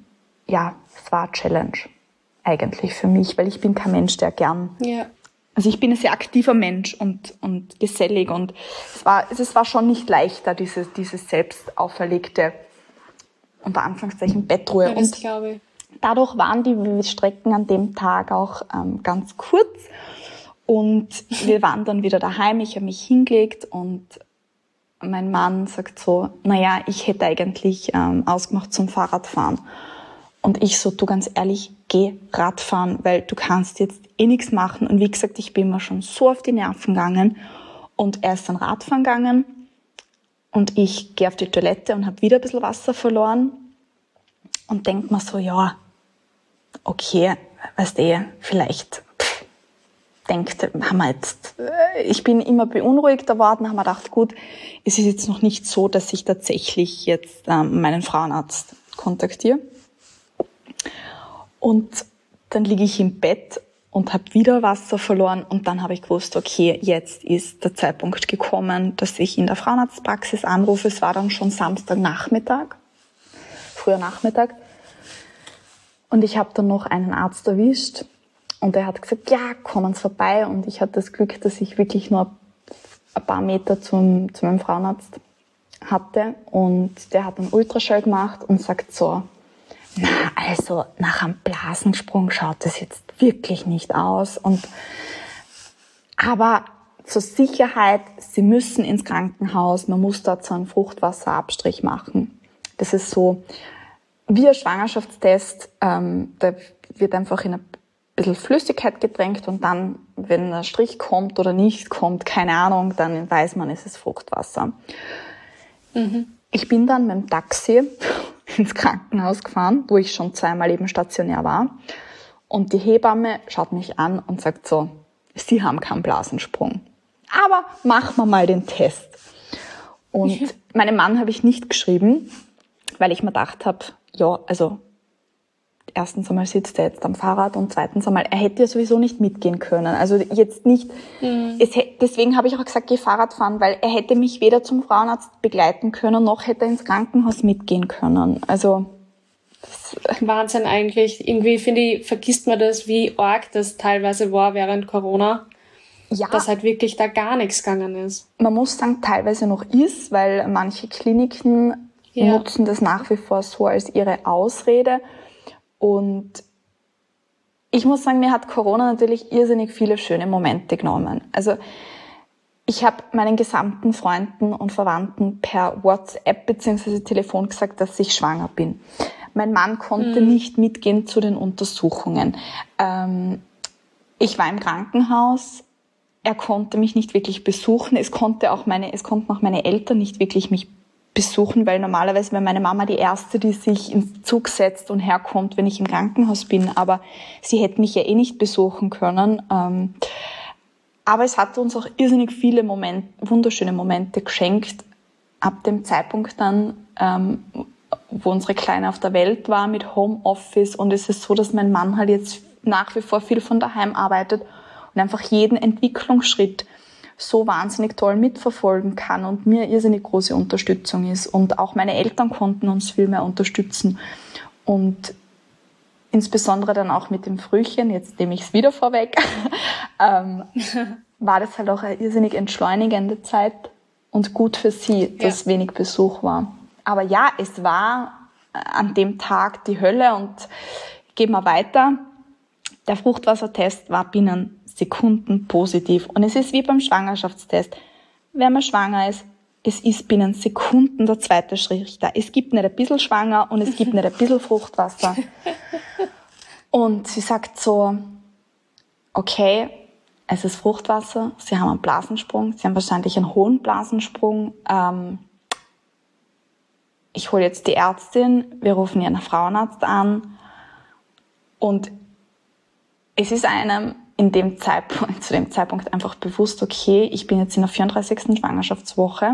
eine Challenge eigentlich für mich, weil ich bin kein Mensch, der gern, also ich bin ein sehr aktiver Mensch und gesellig und es war schon nicht leichter, dieses selbst auferlegte, unter Anführungszeichen, Bettruhe. Ja, das glaube ich. Dadurch waren die Strecken an dem Tag auch ganz kurz. Und wir waren dann wieder daheim, ich habe mich hingelegt und mein Mann sagt so, naja, ich hätte eigentlich ausgemacht zum Fahrradfahren. Und ich so, du ganz ehrlich, geh Radfahren, weil du kannst jetzt eh nichts machen. Und wie gesagt, ich bin mir schon so auf die Nerven gegangen. Und er ist dann Radfahren gegangen und ich gehe auf die Toilette und habe wieder ein bisschen Wasser verloren und denk mir so, ja, okay, weißt du, vielleicht ich bin immer beunruhigter worden, haben wir gedacht, gut, es ist jetzt noch nicht so, dass ich tatsächlich jetzt meinen Frauenarzt kontaktiere. Und dann liege ich im Bett und habe wieder Wasser verloren und dann habe ich gewusst, okay, jetzt ist der Zeitpunkt gekommen, dass ich in der Frauenarztpraxis anrufe. Es war dann schon Samstagnachmittag, früher Nachmittag. Und ich habe dann noch einen Arzt erwischt. Und er hat gesagt, ja, kommen Sie vorbei. Und ich hatte das Glück, dass ich wirklich nur ein paar Meter zu meinem Frauenarzt hatte. Und der hat einen Ultraschall gemacht und sagt so, na, also nach einem Blasensprung schaut das jetzt wirklich nicht aus. Aber zur Sicherheit, Sie müssen ins Krankenhaus, man muss dort so einen Fruchtwasserabstrich machen. Das ist so wie ein Schwangerschaftstest, da wird einfach in ein bisschen Flüssigkeit getränkt und dann, wenn ein Strich kommt oder nicht kommt, keine Ahnung, dann weiß man, es ist Fruchtwasser. Ich bin dann mit dem Taxi ins Krankenhaus gefahren, wo ich schon zweimal eben stationär war. Und die Hebamme schaut mich an und sagt so, Sie haben keinen Blasensprung. Aber machen wir mal den Test. Und meinem Mann habe ich nicht geschrieben, weil ich mir gedacht habe, ja, also erstens einmal sitzt er jetzt am Fahrrad und zweitens einmal, er hätte ja sowieso nicht mitgehen können. Also jetzt nicht, deswegen habe ich auch gesagt, geh Fahrrad fahren, weil er hätte mich weder zum Frauenarzt begleiten können, noch hätte er ins Krankenhaus mitgehen können. Also Wahnsinn eigentlich. Irgendwie, finde ich, vergisst man das, wie arg das teilweise war während Corona. Ja. Dass halt wirklich da gar nichts gegangen ist. Man muss sagen, teilweise noch ist, weil manche Kliniken nutzen das nach wie vor so als ihre Ausrede. Und ich muss sagen, mir hat Corona natürlich irrsinnig viele schöne Momente genommen. Also ich habe meinen gesamten Freunden und Verwandten per WhatsApp bzw. Telefon gesagt, dass ich schwanger bin. Mein Mann konnte nicht mitgehen zu den Untersuchungen. Ich war im Krankenhaus. Er konnte mich nicht wirklich besuchen. Es konnten auch meine Eltern nicht wirklich mich besuchen, weil normalerweise wäre meine Mama die Erste, die sich ins Zug setzt und herkommt, wenn ich im Krankenhaus bin. Aber sie hätte mich ja eh nicht besuchen können. Aber es hat uns auch irrsinnig viele wunderschöne Momente geschenkt. Ab dem Zeitpunkt dann, wo unsere Kleine auf der Welt war mit Homeoffice. Und es ist so, dass mein Mann halt jetzt nach wie vor viel von daheim arbeitet und einfach jeden Entwicklungsschritt so wahnsinnig toll mitverfolgen kann und mir irrsinnig große Unterstützung ist. Und auch meine Eltern konnten uns viel mehr unterstützen. Und insbesondere dann auch mit dem Frühchen, jetzt nehme ich es wieder vorweg, war das halt auch eine irrsinnig entschleunigende Zeit und gut für sie, dass wenig Besuch war. Aber ja, es war an dem Tag die Hölle und gehen wir weiter. Der Fruchtwassertest war binnen Sekunden positiv. Und es ist wie beim Schwangerschaftstest. Wenn man schwanger ist, es ist binnen Sekunden der zweite Strich da. Es gibt nicht ein bisschen schwanger und es gibt nicht ein bisschen Fruchtwasser. Und sie sagt so, okay, es ist Fruchtwasser, sie haben einen Blasensprung, sie haben wahrscheinlich einen hohen Blasensprung. Ich hole jetzt die Ärztin, wir rufen ihren Frauenarzt an und es ist einem zu dem Zeitpunkt einfach bewusst, okay, ich bin jetzt in der 34. Schwangerschaftswoche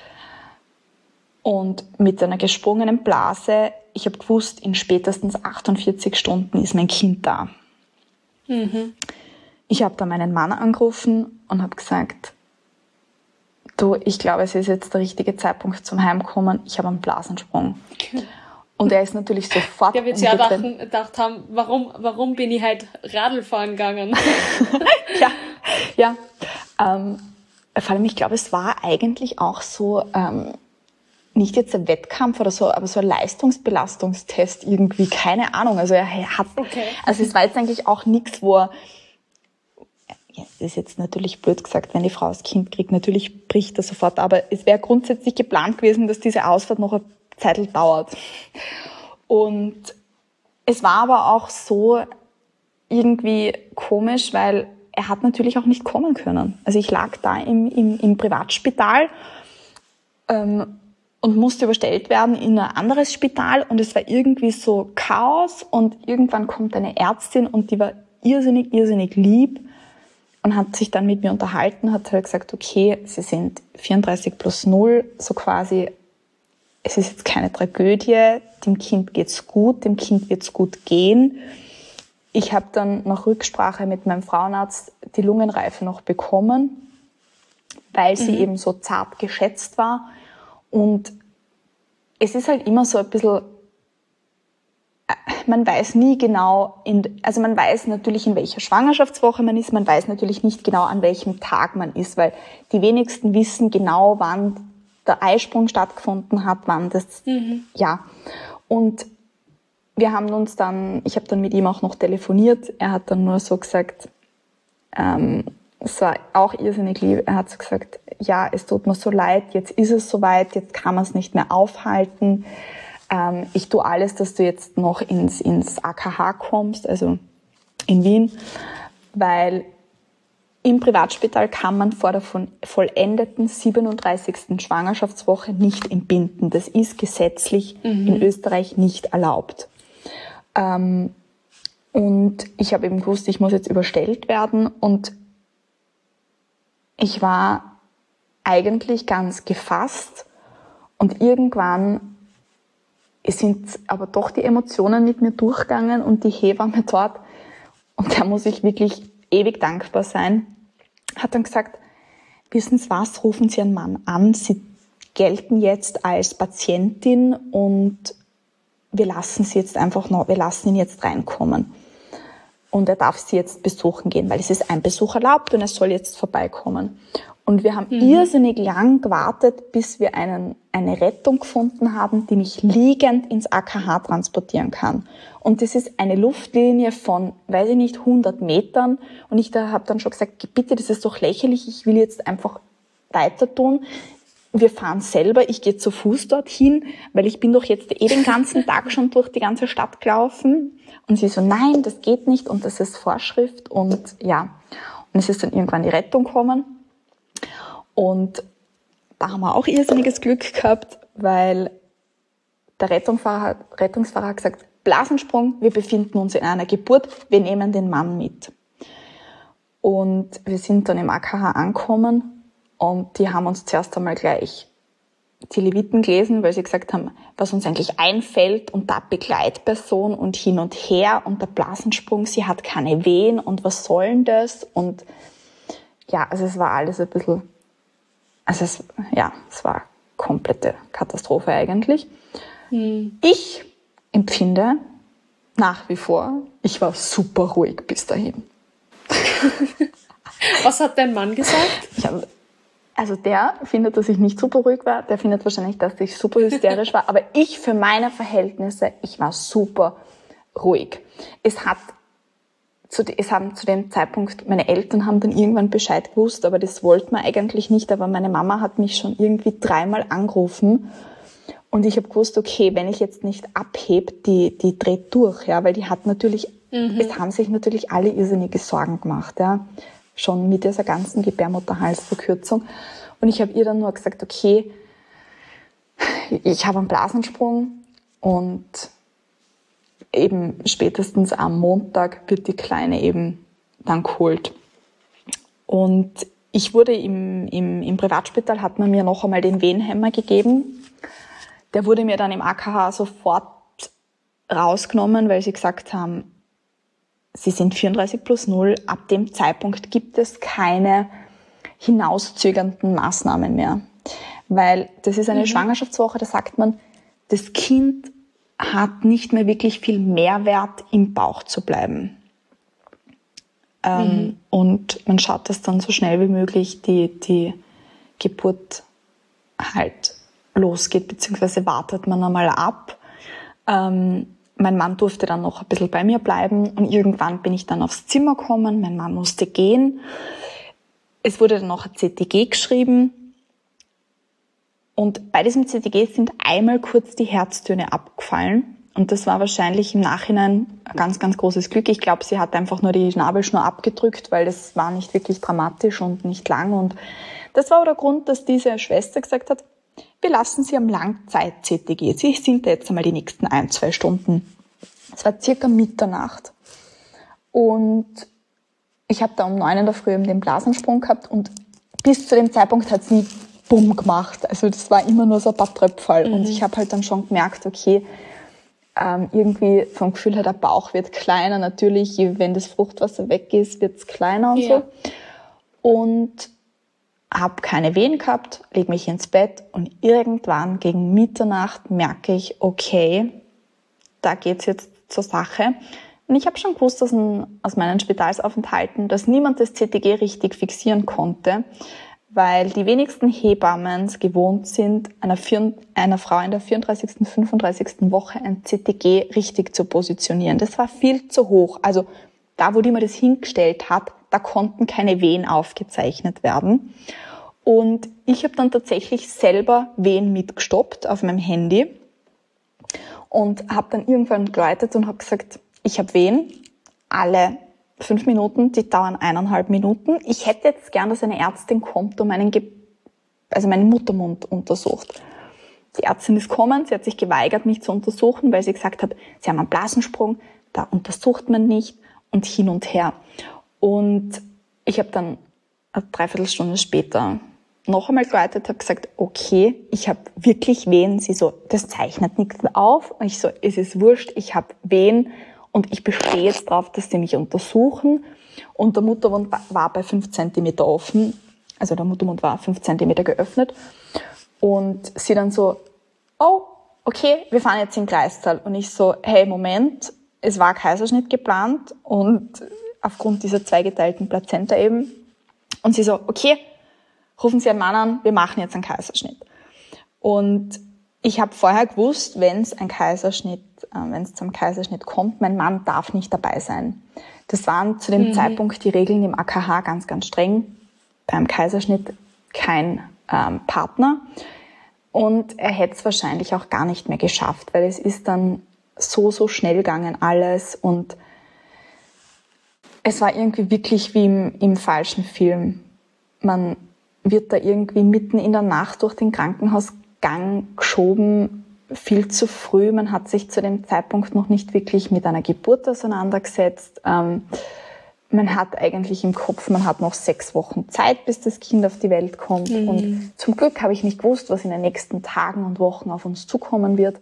und mit einer gesprungenen Blase, ich habe gewusst, in spätestens 48 Stunden ist mein Kind da. Mhm. Ich habe dann meinen Mann angerufen und habe gesagt, du, ich glaube, es ist jetzt der richtige Zeitpunkt zum Heimkommen, ich habe einen Blasensprung. Und er ist natürlich sofort... Der wird ja gedacht haben, warum bin ich halt Radl fahren gegangen? Ja. Vor allem, ich glaube, es war eigentlich auch so, nicht jetzt ein Wettkampf oder so, aber so ein Leistungsbelastungstest irgendwie, keine Ahnung. Also also es war jetzt eigentlich auch nichts, wo er... Ja, das ist jetzt natürlich blöd gesagt, wenn die Frau das Kind kriegt, natürlich bricht er sofort, aber es wäre grundsätzlich geplant gewesen, dass diese Ausfahrt noch eine Zeit dauert. Und es war aber auch so irgendwie komisch, weil er hat natürlich auch nicht kommen können. Also ich lag da im Privatspital und musste überstellt werden in ein anderes Spital und es war irgendwie so Chaos und irgendwann kommt eine Ärztin und die war irrsinnig, irrsinnig lieb und hat sich dann mit mir unterhalten, hat halt gesagt, okay, sie sind 34+0, so quasi, es ist jetzt keine Tragödie, dem Kind geht's gut, dem Kind wird's gut gehen. Ich habe dann nach Rücksprache mit meinem Frauenarzt die Lungenreife noch bekommen, weil sie eben so zart geschätzt war. Und es ist halt immer so ein bisschen, man weiß nie genau, also man weiß natürlich, in welcher Schwangerschaftswoche man ist, man weiß natürlich nicht genau, an welchem Tag man ist, weil die wenigsten wissen genau, wann der Eisprung stattgefunden hat, wann das, Und wir haben uns dann, ich habe dann mit ihm auch noch telefoniert, er hat dann nur so gesagt, es war auch irrsinnig lieb, er hat so gesagt, ja, es tut mir so leid, jetzt ist es soweit, jetzt kann man es nicht mehr aufhalten, ich tue alles, dass du jetzt noch ins AKH kommst, also in Wien, weil im Privatspital kann man vor der vollendeten 37. Schwangerschaftswoche nicht entbinden. Das ist gesetzlich in Österreich nicht erlaubt. Und ich habe eben gewusst, ich muss jetzt überstellt werden und ich war eigentlich ganz gefasst und irgendwann sind aber doch die Emotionen mit mir durchgegangen und die Hebamme dort, und da muss ich wirklich ewig dankbar sein, hat dann gesagt, wissen Sie was, rufen Sie Ihren Mann an, Sie gelten jetzt als Patientin und wir lassen ihn jetzt reinkommen. Und er darf Sie jetzt besuchen gehen, weil es ist ein Besuch erlaubt und er soll jetzt vorbeikommen. Und wir haben irrsinnig lang gewartet, bis wir eine Rettung gefunden haben, die mich liegend ins AKH transportieren kann. Und das ist eine Luftlinie von, 100 Metern. Und ich habe dann schon gesagt, bitte, das ist doch lächerlich, ich will jetzt einfach weiter tun. Wir fahren selber, ich gehe zu Fuß dorthin, weil ich bin doch jetzt den ganzen Tag schon durch die ganze Stadt gelaufen. Und sie so, nein, das geht nicht und das ist Vorschrift. Und ja, und es ist dann irgendwann die Rettung gekommen. Und da haben wir auch irrsinniges Glück gehabt, weil der Rettungsfahrer hat gesagt, Blasensprung, wir befinden uns in einer Geburt, wir nehmen den Mann mit. Und wir sind dann im AKH angekommen und die haben uns zuerst einmal gleich die Leviten gelesen, weil sie gesagt haben, was uns eigentlich einfällt und da Begleitperson und hin und her und der Blasensprung, sie hat keine Wehen und was soll denn das? Und ja, also es war alles ein bisschen, es war komplette Katastrophe eigentlich. Ich empfinde nach wie vor, ich war super ruhig bis dahin. Was hat dein Mann gesagt? Also der findet, dass ich nicht super ruhig war. Der findet wahrscheinlich, dass ich super hysterisch war. Aber ich für meine Verhältnisse, ich war super ruhig. Es haben zu dem Zeitpunkt, meine Eltern haben dann irgendwann Bescheid gewusst, aber das wollten wir eigentlich nicht. Aber meine Mama hat mich schon irgendwie 3-mal angerufen. Und ich habe gewusst, okay, wenn ich jetzt nicht abhebe, die dreht durch, ja, weil die hat natürlich, es haben sich natürlich alle irrsinnige Sorgen gemacht, ja, schon mit dieser ganzen Gebärmutterhalsverkürzung. Und ich habe ihr dann nur gesagt, okay, ich habe einen Blasensprung und eben spätestens am Montag wird die Kleine eben dann geholt. Und ich wurde im Privatspital, hat man mir noch einmal den Wehenhemmer gegeben. Der wurde mir dann im AKH sofort rausgenommen, weil sie gesagt haben, sie sind 34+0. Ab dem Zeitpunkt gibt es keine hinauszögernden Maßnahmen mehr. Weil das ist eine Schwangerschaftswoche, da sagt man, das Kind hat nicht mehr wirklich viel Mehrwert, im Bauch zu bleiben. Und man schaut, dass dann so schnell wie möglich die Geburt halt losgeht, beziehungsweise wartet man einmal ab. Mein Mann durfte dann noch ein bisschen bei mir bleiben und irgendwann bin ich dann aufs Zimmer gekommen, mein Mann musste gehen. Es wurde dann noch ein CTG geschrieben und bei diesem CTG sind einmal kurz die Herztöne abgefallen und das war wahrscheinlich im Nachhinein ein ganz, ganz großes Glück. Ich glaube, sie hat einfach nur die Nabelschnur abgedrückt, weil das war nicht wirklich dramatisch und nicht lang und das war auch der Grund, dass diese Schwester gesagt hat, wir lassen Sie am Langzeit-CTG. Sie sind jetzt einmal die nächsten 1-2 Stunden. Es war circa Mitternacht. Und ich habe da um 9 in der Früh den Blasensprung gehabt und bis zu dem Zeitpunkt hat es nie Bumm gemacht. Also das war immer nur so ein paar Tröpfel. Und ich habe halt dann schon gemerkt, okay, irgendwie vom Gefühl her, der Bauch wird kleiner. Natürlich, wenn das Fruchtwasser weg ist, wird es kleiner und so. Und habe keine Wehen gehabt, lege mich ins Bett und irgendwann gegen Mitternacht merke ich, okay, da geht's jetzt zur Sache. Und ich habe schon gewusst aus meinen Spitalsaufenthalten, dass niemand das CTG richtig fixieren konnte, weil die wenigsten Hebammen es gewohnt sind, einer Frau in der 34., 35. Woche ein CTG richtig zu positionieren. Das war viel zu hoch. Also da, wo die mir das hingestellt hat, da konnten keine Wehen aufgezeichnet werden. Und ich habe dann tatsächlich selber Wehen mitgestoppt auf meinem Handy und habe dann irgendwann geläutet und habe gesagt, ich habe Wehen, alle 5 Minuten, die dauern 1,5 Minuten. Ich hätte jetzt gern, dass eine Ärztin kommt und meinen Muttermund untersucht. Die Ärztin ist gekommen, sie hat sich geweigert, mich zu untersuchen, weil sie gesagt hat, sie haben einen Blasensprung, da untersucht man nicht und hin und her. Und ich habe dann eine Dreiviertelstunde später noch einmal geläutet, habe gesagt, okay, ich habe wirklich Wehen. Sie so, das zeichnet nichts auf. Und ich so, es ist wurscht, ich habe Wehen und ich bestehe jetzt darauf, dass sie mich untersuchen. Und der Muttermund war bei 5 Zentimeter offen. Also der Muttermund war 5 Zentimeter geöffnet. Und sie dann so, oh, okay, wir fahren jetzt in Greistal. Und ich so, hey, Moment, es war Kaiserschnitt geplant und aufgrund dieser zweigeteilten Plazenta eben. Und sie so, okay, rufen Sie einen Mann an, wir machen jetzt einen Kaiserschnitt. Und ich habe vorher gewusst, wenn es zum Kaiserschnitt kommt, mein Mann darf nicht dabei sein. Das waren zu dem Zeitpunkt die Regeln im AKH ganz, ganz streng. Beim Kaiserschnitt kein Partner. Und er hätte es wahrscheinlich auch gar nicht mehr geschafft, weil es ist dann so schnell gegangen alles. Und es war irgendwie wirklich wie im falschen Film. Man wird da irgendwie mitten in der Nacht durch den Krankenhausgang Gang geschoben, viel zu früh. Man hat sich zu dem Zeitpunkt noch nicht wirklich mit einer Geburt auseinandergesetzt. Man hat eigentlich im Kopf, man hat noch 6 Wochen Zeit, bis das Kind auf die Welt kommt. Und zum Glück habe ich nicht gewusst, was in den nächsten Tagen und Wochen auf uns zukommen wird.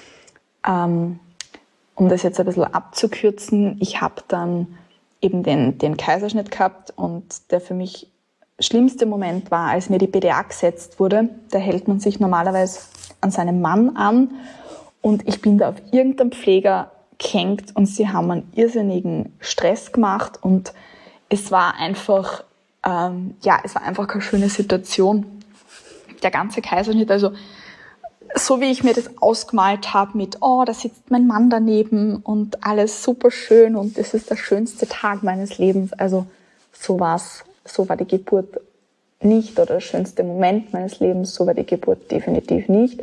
Um das jetzt ein bisschen abzukürzen, ich habe dann eben den Kaiserschnitt gehabt und der für mich schlimmste Moment war, als mir die PDA gesetzt wurde. Da hält man sich normalerweise an seinem Mann an und ich bin da auf irgendeinem Pfleger gehängt und sie haben einen irrsinnigen Stress gemacht und es war einfach, keine schöne Situation. Der ganze Kaiserschnitt, also so wie ich mir das ausgemalt habe mit, da sitzt mein Mann daneben und alles super schön und das ist der schönste Tag meines Lebens. Also so war die Geburt nicht oder der schönste Moment meines Lebens, so war die Geburt definitiv nicht.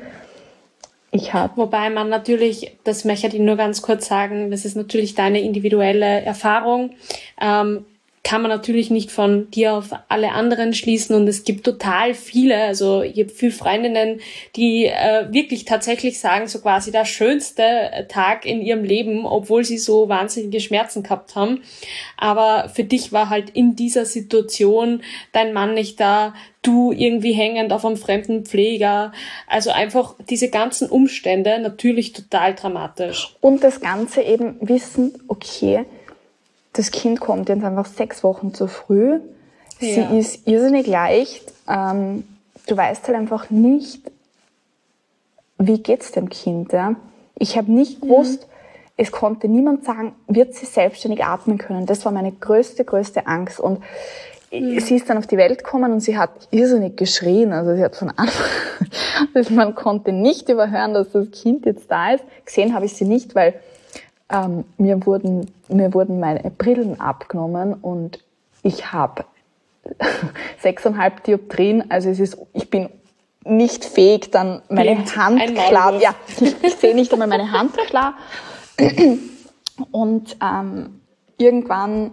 Wobei man natürlich, das möchte ich nur ganz kurz sagen, das ist natürlich deine individuelle Erfahrung, kann man natürlich nicht von dir auf alle anderen schließen und es gibt total viele, also ich habe viele Freundinnen, die wirklich tatsächlich sagen, so quasi der schönste Tag in ihrem Leben, obwohl sie so wahnsinnige Schmerzen gehabt haben. Aber für dich war halt in dieser Situation dein Mann nicht da, du irgendwie hängend auf einem fremden Pfleger, also einfach diese ganzen Umstände natürlich total dramatisch. Und das Ganze eben wissen, okay, das Kind kommt jetzt einfach 6 Wochen zu früh. Sie ist irrsinnig leicht. Du weißt halt einfach nicht, wie geht's dem Kind. Ja? Ich habe nicht gewusst, es konnte niemand sagen, wird sie selbstständig atmen können. Das war meine größte Angst. Und sie ist dann auf die Welt gekommen und sie hat irrsinnig geschrien. Also sie hat von Anfang an, man konnte nicht überhören, dass das Kind jetzt da ist. Gesehen habe ich sie nicht, weil mir wurden meine Brillen abgenommen und ich habe 6,5 Dioptrien, also ich bin nicht fähig, dann meine Hand klar, ich sehe nicht einmal meine Hand klar. Und irgendwann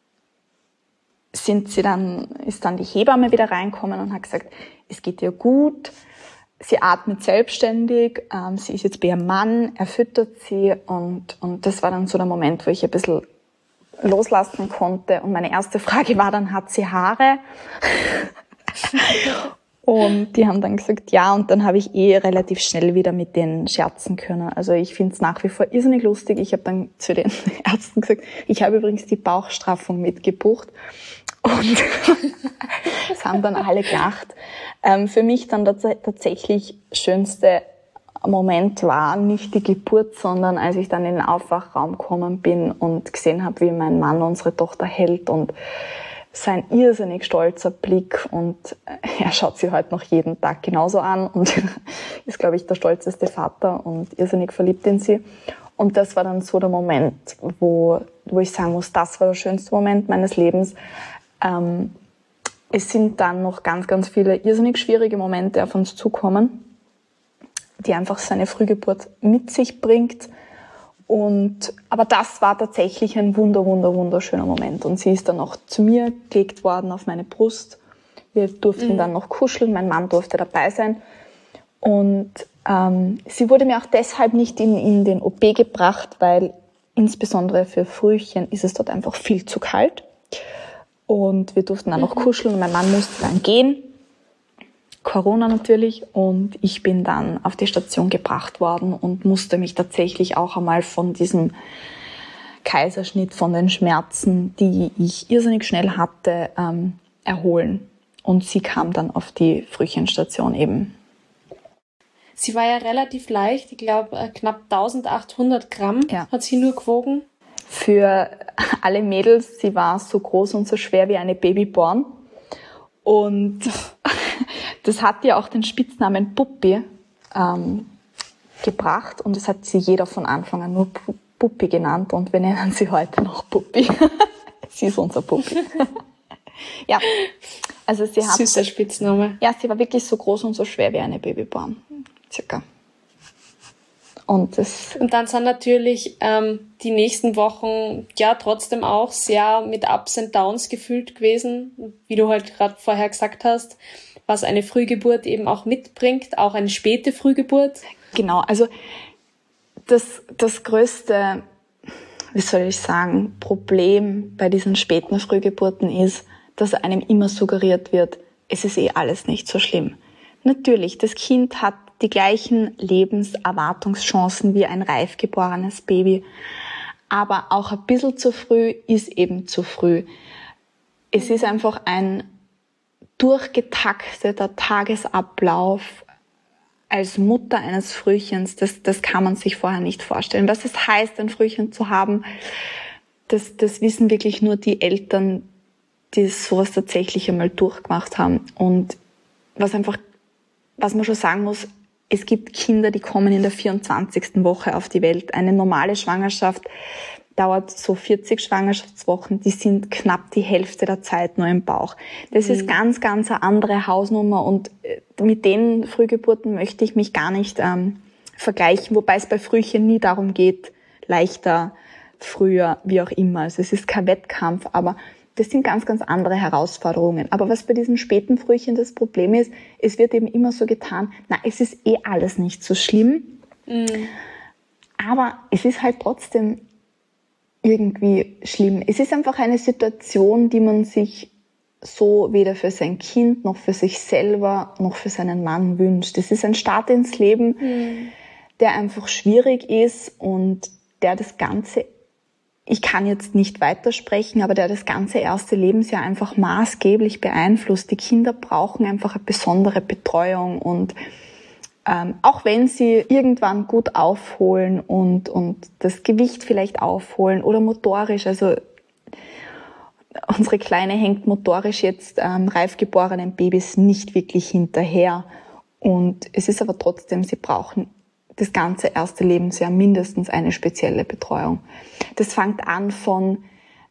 ist dann die Hebamme wieder reingekommen und hat gesagt, es geht ihr gut. Sie atmet selbstständig, sie ist jetzt bei ihrem Mann, er füttert sie und das war dann so der Moment, wo ich ein bisschen loslassen konnte. Und meine erste Frage war dann, hat sie Haare? Und die haben dann gesagt, ja, und dann habe ich relativ schnell wieder mit denen scherzen können. Also ich finde es nach wie vor irrsinnig lustig. Ich habe dann zu den Ärzten gesagt, ich habe übrigens die Bauchstraffung mitgebucht. Und es haben dann alle gelacht. Für mich dann tatsächlich schönste Moment war nicht die Geburt, sondern als ich dann in den Aufwachraum gekommen bin und gesehen habe, wie mein Mann unsere Tochter hält und sein irrsinnig stolzer Blick und er schaut sie heute noch jeden Tag genauso an und ist, glaube ich, der stolzeste Vater und irrsinnig verliebt in sie. Und das war dann so der Moment, wo ich sagen muss, das war der schönste Moment meines Lebens. Es sind dann noch ganz viele irrsinnig schwierige Momente auf uns zukommen, die einfach so eine Frühgeburt mit sich bringt. Aber das war tatsächlich ein wunderschöner Moment. Und sie ist dann auch zu mir gelegt worden auf meine Brust. Wir durften dann noch kuscheln, mein Mann durfte dabei sein. Und sie wurde mir auch deshalb nicht in den OP gebracht, weil insbesondere für Frühchen ist es dort einfach viel zu kalt. Und wir durften dann noch kuscheln und mein Mann musste dann gehen. Corona natürlich. Und ich bin dann auf die Station gebracht worden und musste mich tatsächlich auch einmal von diesem Kaiserschnitt, von den Schmerzen, die ich irrsinnig schnell hatte, erholen. Und sie kam dann auf die Frühchenstation eben. Sie war ja relativ leicht, ich glaube knapp 1800 Gramm hat sie nur gewogen. Für alle Mädels, sie war so groß und so schwer wie eine Babyborn. Und das hat ihr auch den Spitznamen Puppi gebracht. Und das hat sie jeder von Anfang an nur Puppi genannt. Und wir nennen sie heute noch Puppi. Sie ist unser Puppi. Ja, also sie hat... Süßer Spitzname. Ja, sie war wirklich so groß und so schwer wie eine Babyborn. Circa. Und dann sind natürlich die nächsten Wochen ja trotzdem auch sehr mit Ups and Downs gefüllt gewesen, wie du halt gerade vorher gesagt hast. was eine Frühgeburt eben auch mitbringt, auch eine späte Frühgeburt? Genau, also das größte, wie soll ich sagen, Problem bei diesen späten Frühgeburten ist, dass einem immer suggeriert wird, es ist alles nicht so schlimm. Natürlich, das Kind hat die gleichen Lebenserwartungschancen wie ein reif geborenes Baby, aber auch ein bisschen zu früh ist eben zu früh. Es ist einfach ein durchgetakteter Tagesablauf als Mutter eines Frühchens, das kann man sich vorher nicht vorstellen. Was es heißt, ein Frühchen zu haben, das wissen wirklich nur die Eltern, die sowas tatsächlich einmal durchgemacht haben. Und was man schon sagen muss, es gibt Kinder, die kommen in der 24. Woche auf die Welt. Eine normale Schwangerschaft dauert so 40 Schwangerschaftswochen, die sind knapp die Hälfte der Zeit nur im Bauch. Das ist ganz, ganz eine andere Hausnummer und mit den Frühgeburten möchte ich mich gar nicht vergleichen, wobei es bei Frühchen nie darum geht, leichter, früher, wie auch immer. Also es ist kein Wettkampf, aber das sind ganz, ganz andere Herausforderungen. Aber was bei diesen späten Frühchen das Problem ist, es wird eben immer so getan, es ist alles nicht so schlimm, aber es ist halt trotzdem irgendwie schlimm. Es ist einfach eine Situation, die man sich so weder für sein Kind, noch für sich selber, noch für seinen Mann wünscht. Es ist ein Start ins Leben, der einfach schwierig ist und der das Ganze, ich kann jetzt nicht weitersprechen, aber der das ganze erste Lebensjahr einfach maßgeblich beeinflusst. Die Kinder brauchen einfach eine besondere Betreuung und auch wenn sie irgendwann gut aufholen und das Gewicht vielleicht aufholen oder motorisch, also unsere Kleine hängt motorisch jetzt reif geborenen Babys nicht wirklich hinterher. Und es ist aber trotzdem, sie brauchen das ganze erste Lebensjahr mindestens eine spezielle Betreuung. Das fängt an von,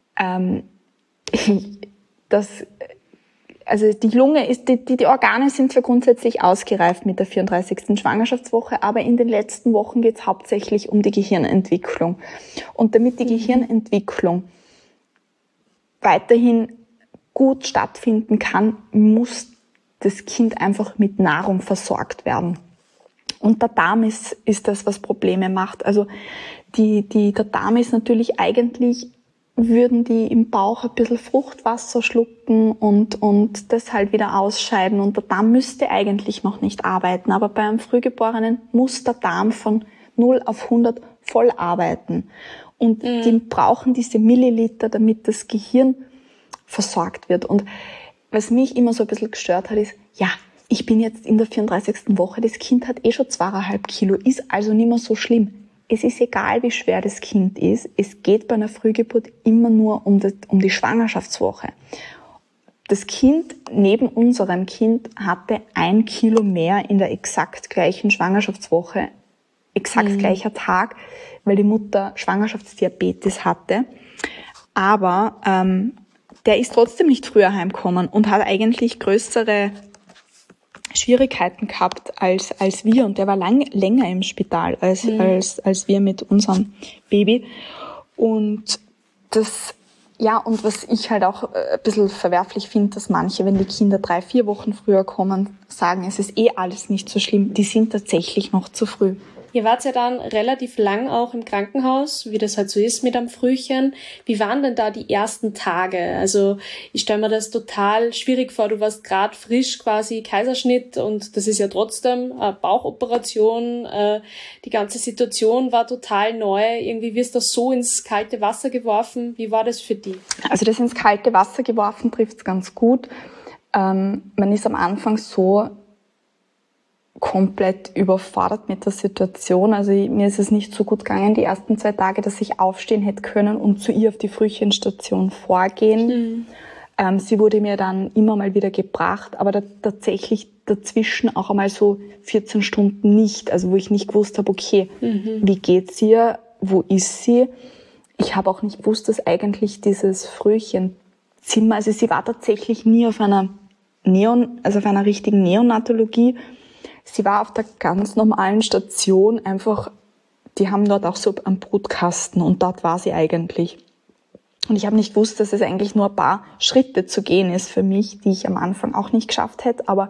also die Lunge ist, die Organe sind zwar grundsätzlich ausgereift mit der 34. Schwangerschaftswoche, aber in den letzten Wochen geht es hauptsächlich um die Gehirnentwicklung. Und damit die Gehirnentwicklung weiterhin gut stattfinden kann, muss das Kind einfach mit Nahrung versorgt werden. Und der Darm ist das, was Probleme macht. Also der Darm ist natürlich eigentlich, würden die im Bauch ein bisschen Fruchtwasser schlucken und das halt wieder ausscheiden. Und der Darm müsste eigentlich noch nicht arbeiten. Aber bei einem Frühgeborenen muss der Darm von 0 auf 100 voll arbeiten. Und die brauchen diese Milliliter, damit das Gehirn versorgt wird. Und was mich immer so ein bisschen gestört hat, ist, ich bin jetzt in der 34. Woche, das Kind hat schon 2,5 Kilo, ist also nicht mehr so schlimm. Es ist egal, wie schwer das Kind ist. Es geht bei einer Frühgeburt immer nur um die Schwangerschaftswoche. Das Kind neben unserem Kind hatte 1 Kilo mehr in der exakt gleichen Schwangerschaftswoche, exakt gleicher Tag, weil die Mutter Schwangerschaftsdiabetes hatte. Aber der ist trotzdem nicht früher heimgekommen und hat eigentlich größere Schwierigkeiten gehabt als wir, und der war länger im Spital als wir mit unserem Baby. Und und was ich halt auch ein bisschen verwerflich finde, dass manche, wenn die Kinder 3-4 Wochen früher kommen, sagen, es ist alles nicht so schlimm. Die sind tatsächlich noch zu früh. Ihr wart ja dann relativ lang auch im Krankenhaus, wie das halt so ist mit einem Frühchen. Wie waren denn da die ersten Tage? Also ich stelle mir das total schwierig vor. Du warst gerade frisch quasi Kaiserschnitt und das ist ja trotzdem eine Bauchoperation. Die ganze Situation war total neu. Irgendwie wirst du so ins kalte Wasser geworfen. Wie war das für dich? Also das ins kalte Wasser geworfen trifft es ganz gut. Man ist am Anfang so komplett überfordert mit der Situation. Also mir ist es nicht so gut gegangen, die ersten 2 Tage, dass ich aufstehen hätte können und zu ihr auf die Frühchenstation vorgehen. Sie wurde mir dann immer mal wieder gebracht, aber tatsächlich dazwischen auch einmal so 14 Stunden nicht, also wo ich nicht gewusst habe, okay, wie geht's ihr, wo ist sie? Ich habe auch nicht gewusst, dass eigentlich dieses Frühchenzimmer, also sie war tatsächlich nie auf einer auf einer richtigen Neonatologie. Sie war auf der ganz normalen Station einfach, die haben dort auch so einen Brutkasten und dort war sie eigentlich. Und ich habe nicht gewusst, dass es eigentlich nur ein paar Schritte zu gehen ist für mich, die ich am Anfang auch nicht geschafft hätte. Aber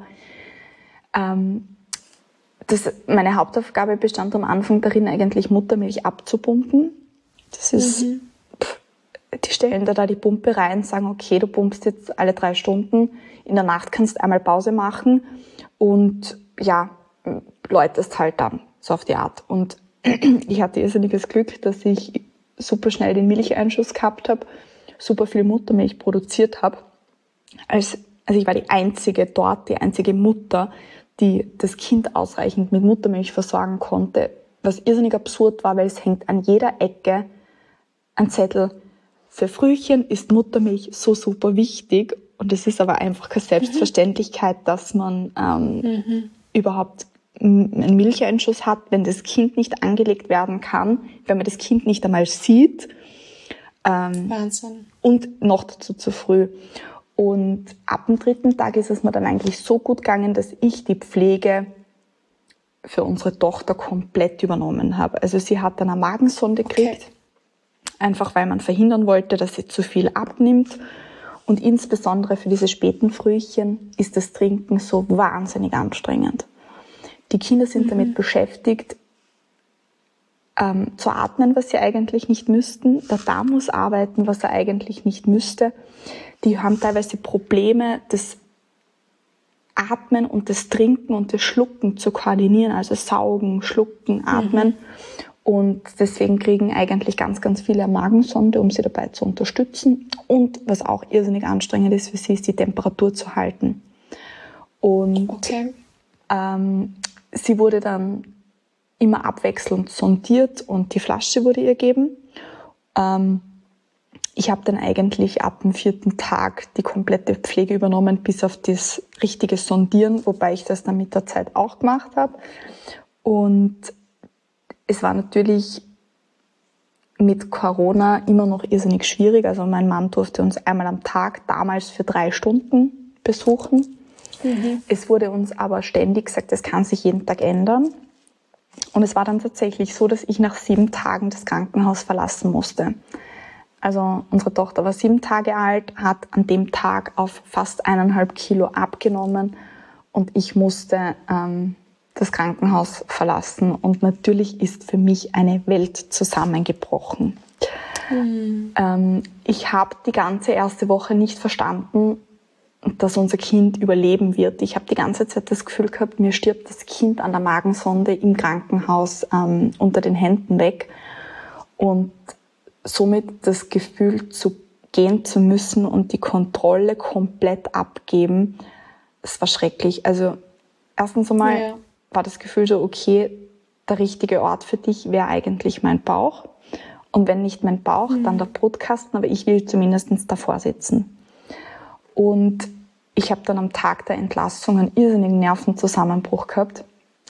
meine Hauptaufgabe bestand am Anfang darin, eigentlich Muttermilch abzupumpen. Das ist, die stellen da die Pumpe rein, sagen, okay, du pumpst jetzt alle 3 Stunden. In der Nacht kannst du einmal Pause machen und ja, läutest halt dann, so auf die Art. Und ich hatte irrsinniges Glück, dass ich super schnell den Milcheinschuss gehabt habe, super viel Muttermilch produziert habe. Also ich war die einzige Mutter, die das Kind ausreichend mit Muttermilch versorgen konnte, was irrsinnig absurd war, weil es hängt an jeder Ecke ein Zettel: Für Frühchen ist Muttermilch so super wichtig. Und es ist aber einfach keine Selbstverständlichkeit, dass man überhaupt einen Milcheinschuss hat, wenn das Kind nicht angelegt werden kann, wenn man das Kind nicht einmal sieht. Wahnsinn. Und noch dazu zu früh. Und ab dem 3. Tag ist es mir dann eigentlich so gut gegangen, dass ich die Pflege für unsere Tochter komplett übernommen habe. Also sie hat dann eine Magensonde gekriegt, einfach weil man verhindern wollte, dass sie zu viel abnimmt. Und insbesondere für diese späten Frühchen ist das Trinken so wahnsinnig anstrengend. Die Kinder sind damit beschäftigt, zu atmen, was sie eigentlich nicht müssten. Der Darm muss arbeiten, was er eigentlich nicht müsste. Die haben teilweise Probleme, das Atmen und das Trinken und das Schlucken zu koordinieren, also saugen, schlucken, atmen. Und deswegen kriegen eigentlich ganz, ganz viele eine Magensonde, um sie dabei zu unterstützen. Und was auch irrsinnig anstrengend ist für sie, ist die Temperatur zu halten. Und sie wurde dann immer abwechselnd sondiert und die Flasche wurde ihr gegeben. Ich habe dann eigentlich ab dem 4. Tag die komplette Pflege übernommen, bis auf das richtige Sondieren, wobei ich das dann mit der Zeit auch gemacht habe. Und es war natürlich mit Corona immer noch irrsinnig schwierig. Also mein Mann durfte uns einmal am Tag damals für 3 Stunden besuchen. Es wurde uns aber ständig gesagt, das kann sich jeden Tag ändern. Und es war dann tatsächlich so, dass ich nach 7 Tagen das Krankenhaus verlassen musste. Also unsere Tochter war 7 Tage alt, hat an dem Tag auf fast 1,5 Kilo abgenommen und ich musste das Krankenhaus verlassen. Und natürlich ist für mich eine Welt zusammengebrochen. Ich habe die ganze erste Woche nicht verstanden, dass unser Kind überleben wird. Ich habe die ganze Zeit das Gefühl gehabt, mir stirbt das Kind an der Magensonde im Krankenhaus unter den Händen weg. Und somit das Gefühl, gehen zu müssen und die Kontrolle komplett abgeben, das war schrecklich. Also erstens einmal war das Gefühl so, okay, der richtige Ort für dich wäre eigentlich mein Bauch. Und wenn nicht mein Bauch, dann der Brutkasten, aber ich will zumindest davor sitzen. Und ich habe dann am Tag der Entlassung einen irrsinnigen Nervenzusammenbruch gehabt.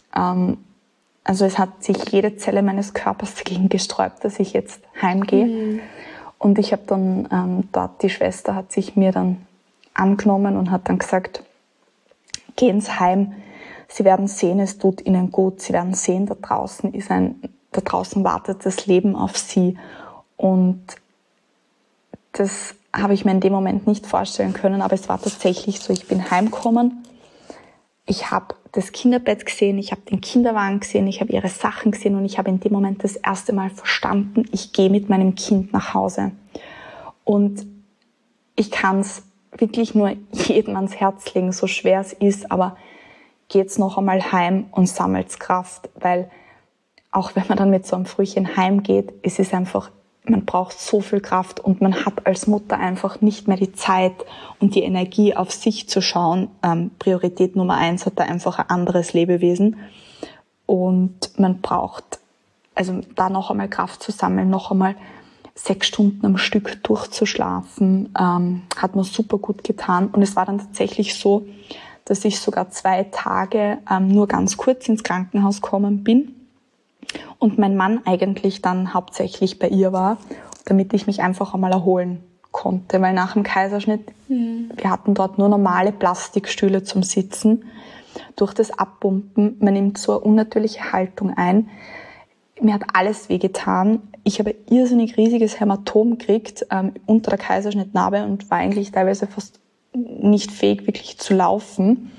Also es hat sich jede Zelle meines Körpers dagegen gesträubt, dass ich jetzt heimgehe. Und ich habe dann, die Schwester hat sich mir dann angenommen und hat dann gesagt, geh ins Heim, Sie werden sehen, es tut Ihnen gut, Sie werden sehen, da draußen wartet das Leben auf Sie. Und das habe ich mir in dem Moment nicht vorstellen können, aber es war tatsächlich so. Ich bin heimgekommen, ich habe das Kinderbett gesehen, ich habe den Kinderwagen gesehen, ich habe ihre Sachen gesehen und ich habe in dem Moment das erste Mal verstanden, ich gehe mit meinem Kind nach Hause. Und ich kann es wirklich nur jedem ans Herz legen, so schwer es ist, aber geht's noch einmal heim und sammelt's Kraft, weil auch wenn man dann mit so einem Frühchen heimgeht, es ist einfach, man braucht so viel Kraft und man hat als Mutter einfach nicht mehr die Zeit und die Energie, auf sich zu schauen. Priorität Nummer 1 hat da einfach ein anderes Lebewesen. Und man braucht, also da noch einmal Kraft zu sammeln, noch einmal 6 Stunden am Stück durchzuschlafen, hat mir super gut getan. Und es war dann tatsächlich so, dass ich sogar 2 Tage nur ganz kurz ins Krankenhaus gekommen bin. Und mein Mann eigentlich dann hauptsächlich bei ihr war, damit ich mich einfach einmal erholen konnte. Weil nach dem Kaiserschnitt, wir hatten dort nur normale Plastikstühle zum Sitzen. Durch das Abpumpen, man nimmt so eine unnatürliche Haltung ein. mir hat alles wehgetan. Ich habe ein irrsinnig riesiges Hämatom gekriegt unter der Kaiserschnittnarbe und war eigentlich teilweise fast nicht fähig, wirklich zu laufen.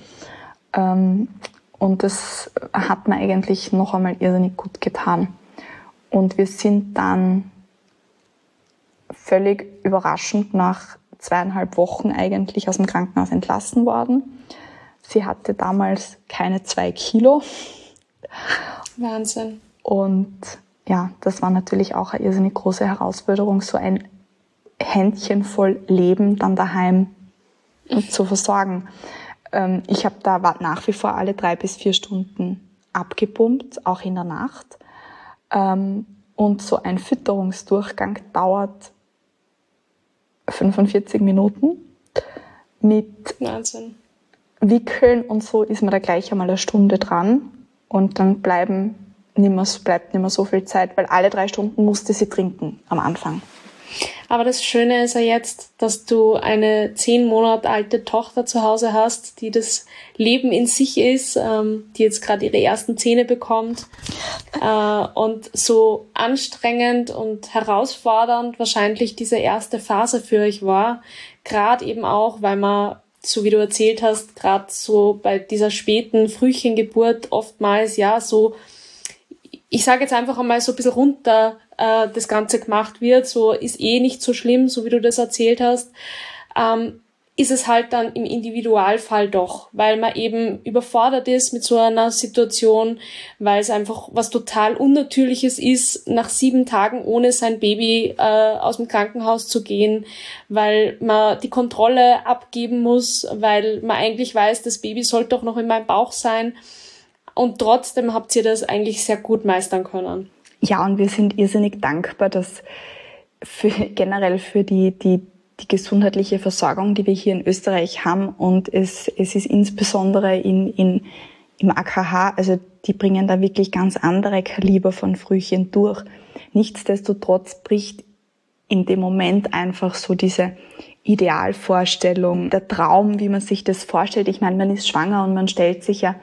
Und das hat mir eigentlich noch einmal irrsinnig gut getan. Und wir sind dann völlig überraschend nach 2,5 Wochen eigentlich aus dem Krankenhaus entlassen worden. Sie hatte damals keine 2 Kilo. Wahnsinn. Und ja, das war natürlich auch eine irrsinnig große Herausforderung, so ein Händchen voll Leben dann daheim zu versorgen. Ich habe da nach wie vor alle 3 bis 4 Stunden abgepumpt, auch in der Nacht. Und so ein Fütterungsdurchgang dauert 45 Minuten. Mit Wahnsinn. Wickeln und so ist man da gleich einmal 1 Stunde dran. Und dann bleibt nicht mehr so viel Zeit, weil alle 3 Stunden musste sie trinken am Anfang. Aber das Schöne ist ja jetzt, dass du eine 10 Monate alte Tochter zu Hause hast, die das Leben in sich ist, die jetzt gerade ihre ersten Zähne bekommt. Und so anstrengend und herausfordernd wahrscheinlich diese erste Phase für euch war. Gerade eben auch, weil man, so wie du erzählt hast, gerade so bei dieser späten Frühchengeburt oftmals ja so, ich sage jetzt einfach einmal so ein bisschen runter das Ganze gemacht wird, so ist nicht so schlimm, so wie du das erzählt hast, ist es halt dann im Individualfall doch, weil man eben überfordert ist mit so einer Situation, weil es einfach was total Unnatürliches ist, nach 7 Tagen ohne sein Baby aus dem Krankenhaus zu gehen, weil man die Kontrolle abgeben muss, weil man eigentlich weiß, das Baby sollte doch noch in meinem Bauch sein. Und trotzdem habt ihr das eigentlich sehr gut meistern können. Ja, und wir sind irrsinnig dankbar, dass generell für die gesundheitliche Versorgung, die wir hier in Österreich haben. Und es ist insbesondere im AKH, also die bringen da wirklich ganz andere Kaliber von Frühchen durch. Nichtsdestotrotz bricht in dem Moment einfach so diese Idealvorstellung, der Traum, wie man sich das vorstellt. Ich meine, man ist schwanger und man stellt sich ja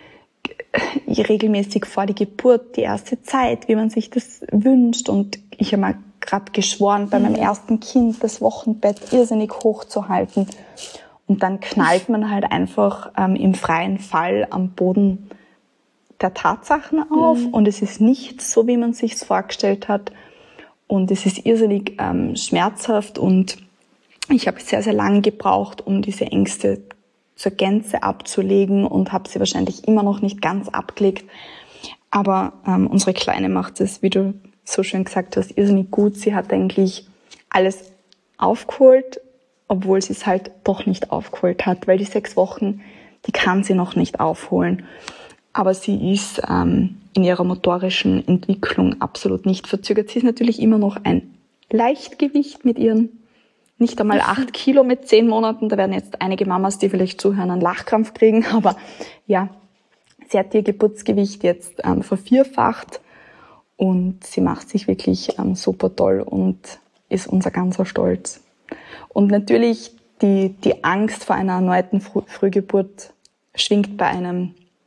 regelmäßig vor die Geburt, die erste Zeit, wie man sich das wünscht. Und ich habe mir gerade geschworen, bei meinem ersten Kind das Wochenbett irrsinnig hoch zu halten. Und dann knallt man halt einfach im freien Fall am Boden der Tatsachen auf. Und es ist nicht so, wie man sich's vorgestellt hat. Und es ist irrsinnig schmerzhaft. Und ich habe sehr, sehr lange gebraucht, um diese Ängste zur Gänze abzulegen und habe sie wahrscheinlich immer noch nicht ganz abgelegt. Aber unsere Kleine macht es, wie du so schön gesagt hast, irrsinnig gut. Sie hat eigentlich alles aufgeholt, obwohl sie es halt doch nicht aufgeholt hat, weil die 6 Wochen, die kann sie noch nicht aufholen. Aber sie ist in ihrer motorischen Entwicklung absolut nicht verzögert. Sie ist natürlich immer noch ein Leichtgewicht mit ihren nicht einmal 8 Kilo mit 10 Monaten. Da werden jetzt einige Mamas, die vielleicht zuhören, einen Lachkrampf kriegen. Aber ja, sie hat ihr Geburtsgewicht jetzt vervierfacht und sie macht sich wirklich super toll und ist unser ganzer Stolz. Und natürlich die Angst vor einer erneuten Frühgeburt schwingt bei einer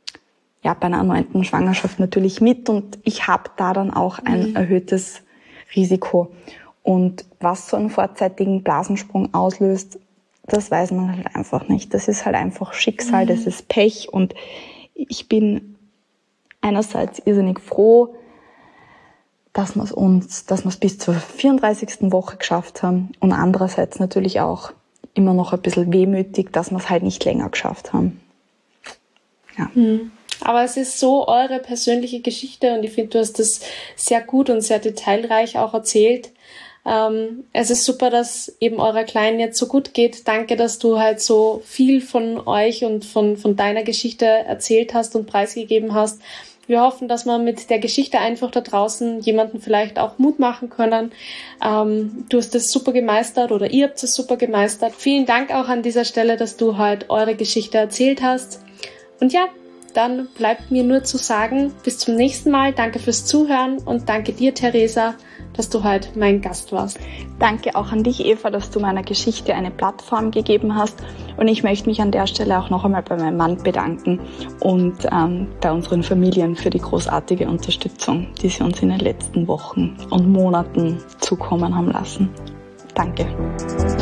erneuten Schwangerschaft natürlich mit. Und ich habe da dann auch ein erhöhtes Risiko. Und was so einen vorzeitigen Blasensprung auslöst, das weiß man halt einfach nicht. Das ist halt einfach Schicksal, das ist Pech. Und ich bin einerseits irrsinnig froh, dass wir es bis zur 34. Woche geschafft haben. Und andererseits natürlich auch immer noch ein bisschen wehmütig, dass wir es halt nicht länger geschafft haben. Ja. Aber es ist so eure persönliche Geschichte und ich finde, du hast das sehr gut und sehr detailreich auch erzählt. Es ist super, dass eben eurer Kleinen jetzt so gut geht. Danke, dass du halt so viel von euch und von deiner Geschichte erzählt hast und preisgegeben hast. Wir hoffen, dass wir mit der Geschichte einfach da draußen jemanden vielleicht auch Mut machen können. Du hast das super gemeistert oder ihr habt es super gemeistert. Vielen Dank auch an dieser Stelle, dass du halt eure Geschichte erzählt hast. Und ja, dann bleibt mir nur zu sagen, bis zum nächsten Mal. Danke fürs Zuhören und danke dir, Theresa, dass du heute mein Gast warst. Danke auch an dich, Eva, dass du meiner Geschichte eine Plattform gegeben hast. Und ich möchte mich an der Stelle auch noch einmal bei meinem Mann bedanken und bei unseren Familien für die großartige Unterstützung, die sie uns in den letzten Wochen und Monaten zukommen haben lassen. Danke.